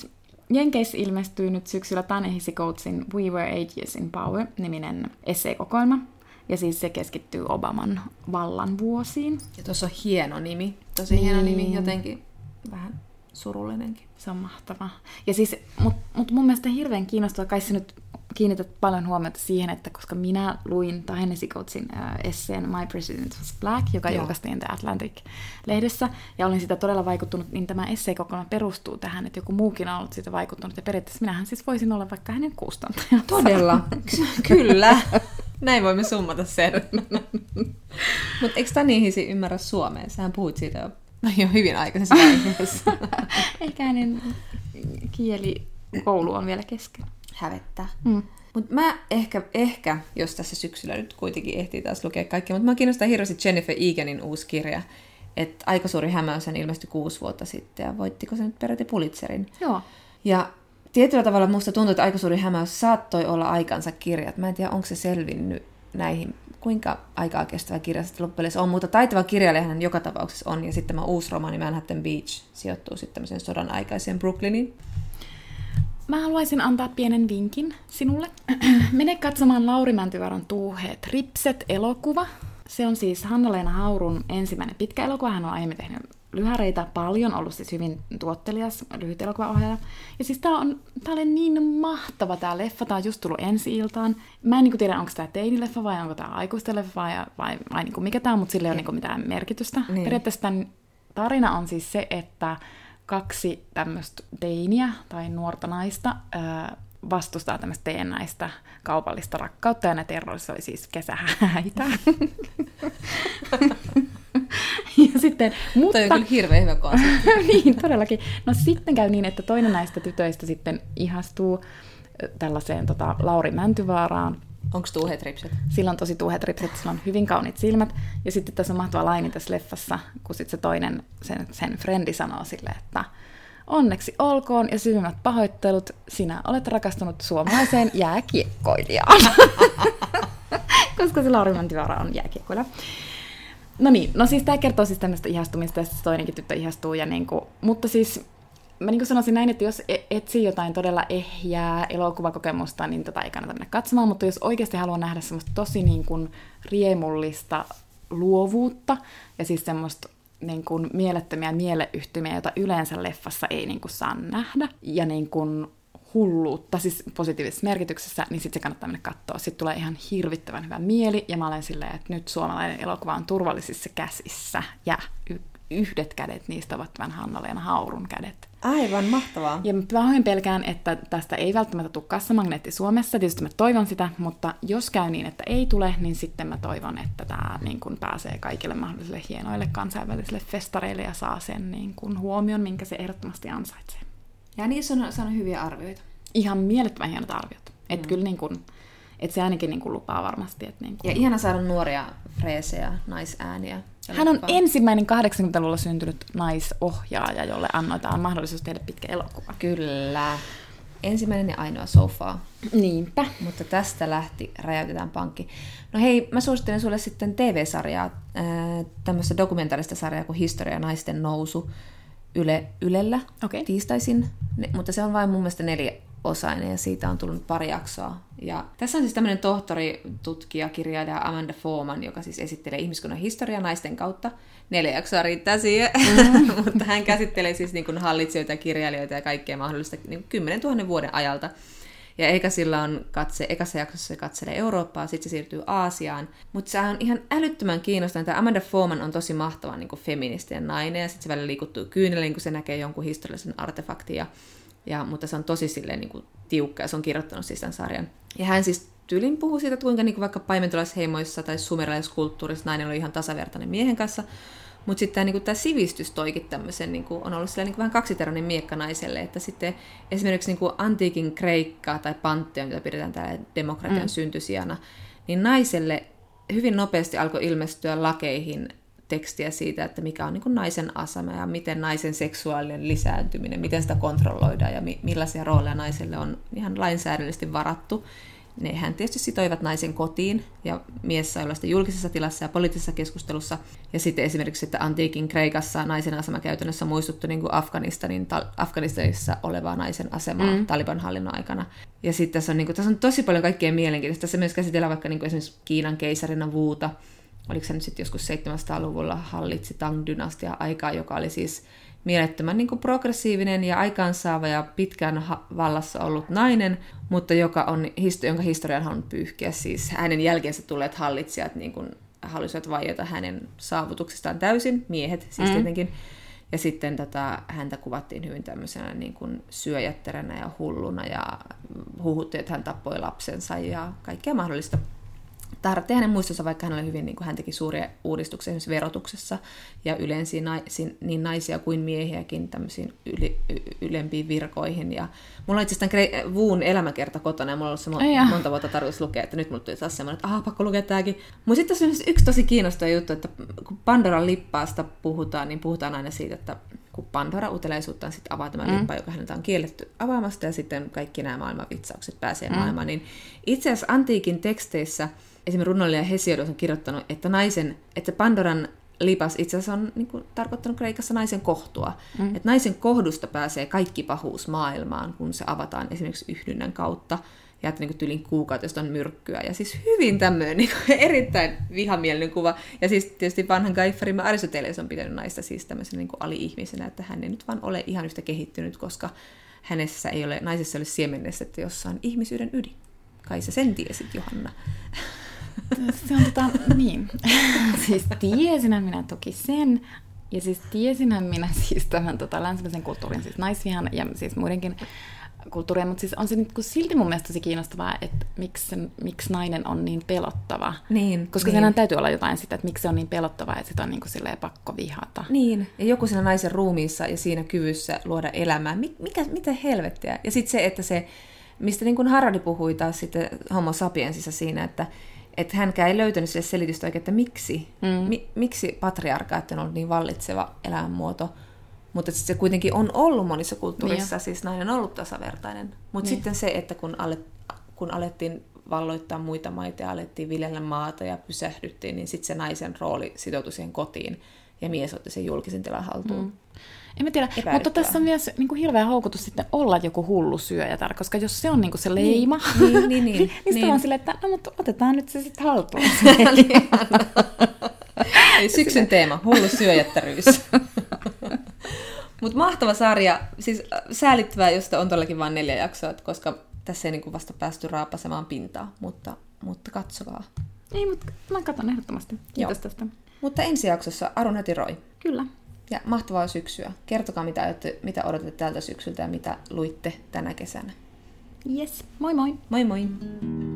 Jenkeissä ilmestyy nyt syksyllä Ta-Nehisi Coatesin We Were Ages in Power-niminen esseekokoelma. Ja siis se keskittyy Obaman vallan vuosiin. Ja tuossa on hieno nimi. Tosi hieno nimi, jotenkin vähän surullinenkin. Se on mahtavaa. Ja siis, mut mun mielestä hirveän kiinnostavaa, kai sä nyt kiinnität paljon huomiota siihen, että koska minä luin Ta-Nehisi Coatesin esseen My President was Black, joka julkaistiin The Atlantic-lehdessä, ja olin sitä todella vaikuttunut, niin tämä esseekokoelma perustuu tähän, että joku muukin on ollut siitä vaikuttunut, ja periaatteessa minähän siis voisin olla vaikka hänen kustantajansa. Todella, kyllä. Näin voimme summata sen. Mutta eikö Ta-Nehisi ymmärrä suomea? Sähän puhuit siitä jo hyvin aikaisessa vaiheessa. Eikä hänen kielikoulu on vielä kesken. Hävettää. Mutta mä ehkä, jos tässä syksyllä nyt kuitenkin ehtii taas lukea kaikkea, mutta mä kiinnostaa hirveästi Jennifer Eganin uusi kirja, että Aika suuri hämäys ilmestyi 6 vuotta sitten, ja voittiko se nyt peräti Pulitzerin? Joo. Ja tietyllä tavalla musta tuntuu, että Aika suuri hämäys saattoi olla aikansa kirjat. Mä en tiedä, onko se selvinnyt näihin, kuinka aikaa kestävä kirja sitten loppujen on, mutta taitava kirjailija hän joka tapauksessa on, ja sitten tämä uusi romaani Manhattan Beach sijoittuu sitten tämmöiseen sodan aikaiseen Brooklyniin. Mä haluaisin antaa pienen vinkin sinulle. Mene katsomaan Lauri Mäntyvaaran Tuuheet Ripset -elokuva. Se on siis Hanna-Leena Haurun ensimmäinen pitkä elokuva. Hän on aiemmin tehnyt lyhäreitä paljon, ollut siis hyvin tuottelias lyhyt elokuvaohjaaja. Ja siis tää oli niin mahtava tää leffa. Tää on just tullut ensi-iltaan. Mä en tiedä, onko tää teinileffa vai onko tää aikuisten leffa vai niin kuin mikä tää on, mutta sillä ei ole niin kuin mitään merkitystä. Niin. Periaatteessa tämän tarina on siis se, että 2 tämmöistä teiniä tai nuorta naista vastustaa tämmöistä teennäistä kaupallista rakkautta, ja ne terrorissa oli siis kesähäitä. Ja sitten, mutta... Toi on kyllä hirveän hyvä konsepti. Niin, todellakin. No sitten käy niin, että toinen näistä tytöistä sitten ihastuu tällaiseen Lauri Mäntyvaaraan. Onko tuuheet ripset? Sillä on tosi tuuheet ripset, sillä on hyvin kauniit silmät. Ja sitten tässä on mahtava laini tässä leffassa, kun sitten se toinen, sen frendi sanoo silleen, että onneksi olkoon ja syvimmät pahoittelut, sinä olet rakastunut suomalaiseen jääkiekkoilijaan. Koska se Lauri Mäntyvaara on jääkiekkoilija. No niin, no siis tämä kertoo siis tämmöistä ihastumista, ja sitten toinenkin tyttö ihastuu. Ja niinku, mutta siis mä niin kuin sanoisin näin, että jos etsii jotain todella ehjää elokuvakokemusta, niin ei kannata mennä katsomaan, mutta jos oikeasti haluaa nähdä semmoista tosi niin kuin riemullista luovuutta, ja siis semmoista niin kuin mielettömiä mieleyhtymiä, joita yleensä leffassa ei niin kuin saa nähdä, ja niin kuin hulluutta, siis positiivisessa merkityksessä, niin sitten se kannattaa mennä katsoa. Sitten tulee ihan hirvittävän hyvä mieli, ja mä olen silleen, että nyt suomalainen elokuva on turvallisissa käsissä, ja yhdet kädet, niistä ovat tämän Hanna-Leena Haurun kädet. Aivan mahtavaa. Ja mä pahoin pelkään, että tästä ei välttämättä tule kassamagneetti Suomessa. Tietysti mä toivon sitä, mutta jos käy niin, että ei tule, niin sitten mä toivon, että tämä niin kun pääsee kaikille mahdollisille hienoille kansainvälisille festareille ja saa sen niin kun huomion, minkä se ehdottomasti ansaitsee. Ja niissä on saanut hyviä arvioita. Ihan mielettömän hienot arviot. Että kyllä niin kun, että se ainakin niin kun lupaa varmasti. Että niin kun... Ja ihana saada nuoria freesejä, naisääniä. Hän on ensimmäinen 80-luvulla syntynyt naisohjaaja, jolle annoitaan mahdollisuus tehdä pitkä elokuva. Kyllä. Ensimmäinen ja ainoa so far. Niinpä. Mutta tästä lähti Räjäytetään pankki. No hei, mä suosittelen sulle sitten TV-sarjaa, tämmöistä dokumentaarista sarjaa kuin Historia naisten nousu Ylellä tiistaisin. Mutta se on vain mun mielestä 4-osainen ja siitä on tullut pari jaksoa. Ja tässä on siis tämmöinen tohtori, tutkija, kirjailija Amanda Foreman, joka siis esittelee ihmiskunnan historiaa naisten kautta. 4 jaksoa riittää siihen, mutta hän käsittelee siis niin kuin hallitsijoita, kirjailijoita ja kaikkea mahdollista niin 10 000 vuoden ajalta. Ja ekassa jaksossa se katselee Eurooppaa, sitten se siirtyy Aasiaan. Mutta se on ihan älyttömän kiinnostavaa. Tämä Amanda Foreman on tosi mahtava niin kuin feministinen nainen, ja sitten se välillä liikuttuu kyynelle, kun se näkee jonkun historiallisen artefaktin. Mutta se on tosi silleen, niin kuin tiukka, ja se on kirjoittanut siis tämän sarjan. Ja hän siis tyylin puhuu siitä, että kuinka niin kuin vaikka paimentolaisheimoissa tai sumerilaiskulttuurissa nainen oli ihan tasavertainen miehen kanssa. Mutta sitten tämä sivistys toikin tämmöisen, niin kuin, on ollut niin vähän kaksiteräinen miekka naiselle, että sitten esimerkiksi niin kuin antiikin Kreikka tai Pantheon, jota pidetään täällä demokratian syntysijana, niin naiselle hyvin nopeasti alkoi ilmestyä lakeihin tekstiä siitä, että mikä on niin kuin naisen asema ja miten naisen seksuaalinen lisääntyminen, miten sitä kontrolloidaan ja millaisia rooleja naiselle on ihan lainsäädännöllisesti varattu. nehän tietysti sitoivat naisen kotiin, ja mies sai olla sitä julkisessa tilassa ja poliittisessa keskustelussa. Ja sitten esimerkiksi, että antiikin Kreikassa naisen asema käytännössä muistuttui niin kuin Afganistanissa olevaa naisen asemaa Taliban hallinnon aikana. Ja sitten tässä on tosi paljon kaikkea mielenkiintoista. Tässä myös käsitellään vaikka niin kuin esimerkiksi Kiinan keisarina Wuta. Oliko se nyt sitten joskus 700-luvulla hallitsi Tang-dynastia aikaa, joka oli siis mielettömän niin kuin progressiivinen ja aikaansaava ja pitkään vallassa ollut nainen, mutta jonka historia on halunnut pyyhkiä. Siis hänen jälkeensä tulleet hallitsijat niin kuin halusivat vaieta hänen saavutuksistaan täysin, miehet siis tietenkin. Ja sitten häntä kuvattiin hyvin tämmöisenä niin kuin syöjättäränä ja hulluna ja huhuttiin, että hän tappoi lapsensa ja kaikkea mahdollista. Tarvittiin hänen muistossa, vaikka hän oli hyvin, niin kuin hän teki suuria uudistuksia esimerkiksi verotuksessa ja ylensi niin naisia kuin miehiäkin tämmöisiin ylempiin virkoihin. Ja mulla on itse asiassa Wuun elämäkerta kotona ja mulla on ollut se monta vuotta tarkoitus lukea, että nyt mulla tuli taas semmoinen, että pakko lukea tämäkin. Mutta sitten tässä on yksi tosi kiinnostava juttu, että kun Pandoran lippaasta puhutaan, niin puhutaan aina siitä, että kun Pandora uteliaisuuttaan sitten avaa tämän lippaan, joka häneltä on kielletty avaamasta ja sitten kaikki nämä maailman vitsaukset pääsee maailmaan, niin itse asiassa antiikin teksteissä esimerkiksi runoilija Hesiodos on kirjoittanut, että Pandoran lipas itse asiassa on niin kuin, tarkoittanut Kreikassa naisen kohtua. Että naisen kohdusta pääsee kaikki pahuus maailmaan, kun se avataan esimerkiksi yhdynnän kautta. Ja että niin tylin kuukautista on myrkkyä. Ja siis hyvin tämmöinen niin erittäin vihamielinen kuva. Ja siis tietysti vanhan Gaifarimme Aristoteles on pitänyt naista siis tämmöisenä niin ali-ihmisenä, että hän ei nyt vaan ole ihan yhtä kehittynyt, koska naisessa ei ole siemennestettä, jossa on ihmisyyden ydin. Kai sä sen tiesit, Johanna. Se on niin. Siis tiesinhän minä toki sen, ja siis tiesinhän minä siis tämän länsimäisen kulttuurin, siis naisvihan ja siis muidenkin kulttuurien, mutta siis on se nyt silti mun mielestä tosi kiinnostavaa, että miksi nainen on niin pelottava. Niin, koska senhän täytyy olla jotain sitä, että miksi se on niin pelottavaa, että sitä on niin kuin silleen pakko vihata. Niin, ja joku siinä naisen ruumiissa ja siinä kyvyssä luoda elämää. Mitä helvettiä? Ja sitten se, että se, mistä niin kuin Harari puhui taas sitten homo sapiensissa siinä, että hänkään ei löytänyt sille selitystä oikein, että miksi patriarkaatti on ollut niin vallitseva elämänmuoto, mutta se kuitenkin on ollut monissa kulttuurissa, siis nainen on ollut tasavertainen. Mutta sitten se, että kun alettiin valloittaa muita maita ja alettiin viljellä maata ja pysähdyttiin, niin sitten se naisen rooli sitoutui siihen kotiin ja mies otti sen julkisen tilan haltuun. En mä tiedä, mutta tässä on myös niin kuin hirveä houkutus sitten olla joku hullu syöjätär, koska jos se on niin kuin se leima, niin sitten on silleen, että no, mutta otetaan nyt se sitten haltuun. Syksyn teema, hullu syöjättäryys. Mutta mahtava sarja, siis säälittävää, josta on todellakin vain 4 jaksoa, koska tässä ei niin kuin vasta päästy raapasemaan pintaa, mutta katsokaa. Ei, mutta mä katson ehdottomasti. Kiitos tästä. Mutta ensi jaksossa Arundhati Roy. Kyllä. Ja mahtavaa syksyä. Kertokaa, mitä odotatte tältä syksyltä ja mitä luitte tänä kesänä. Yes, moi moi! Moi moi!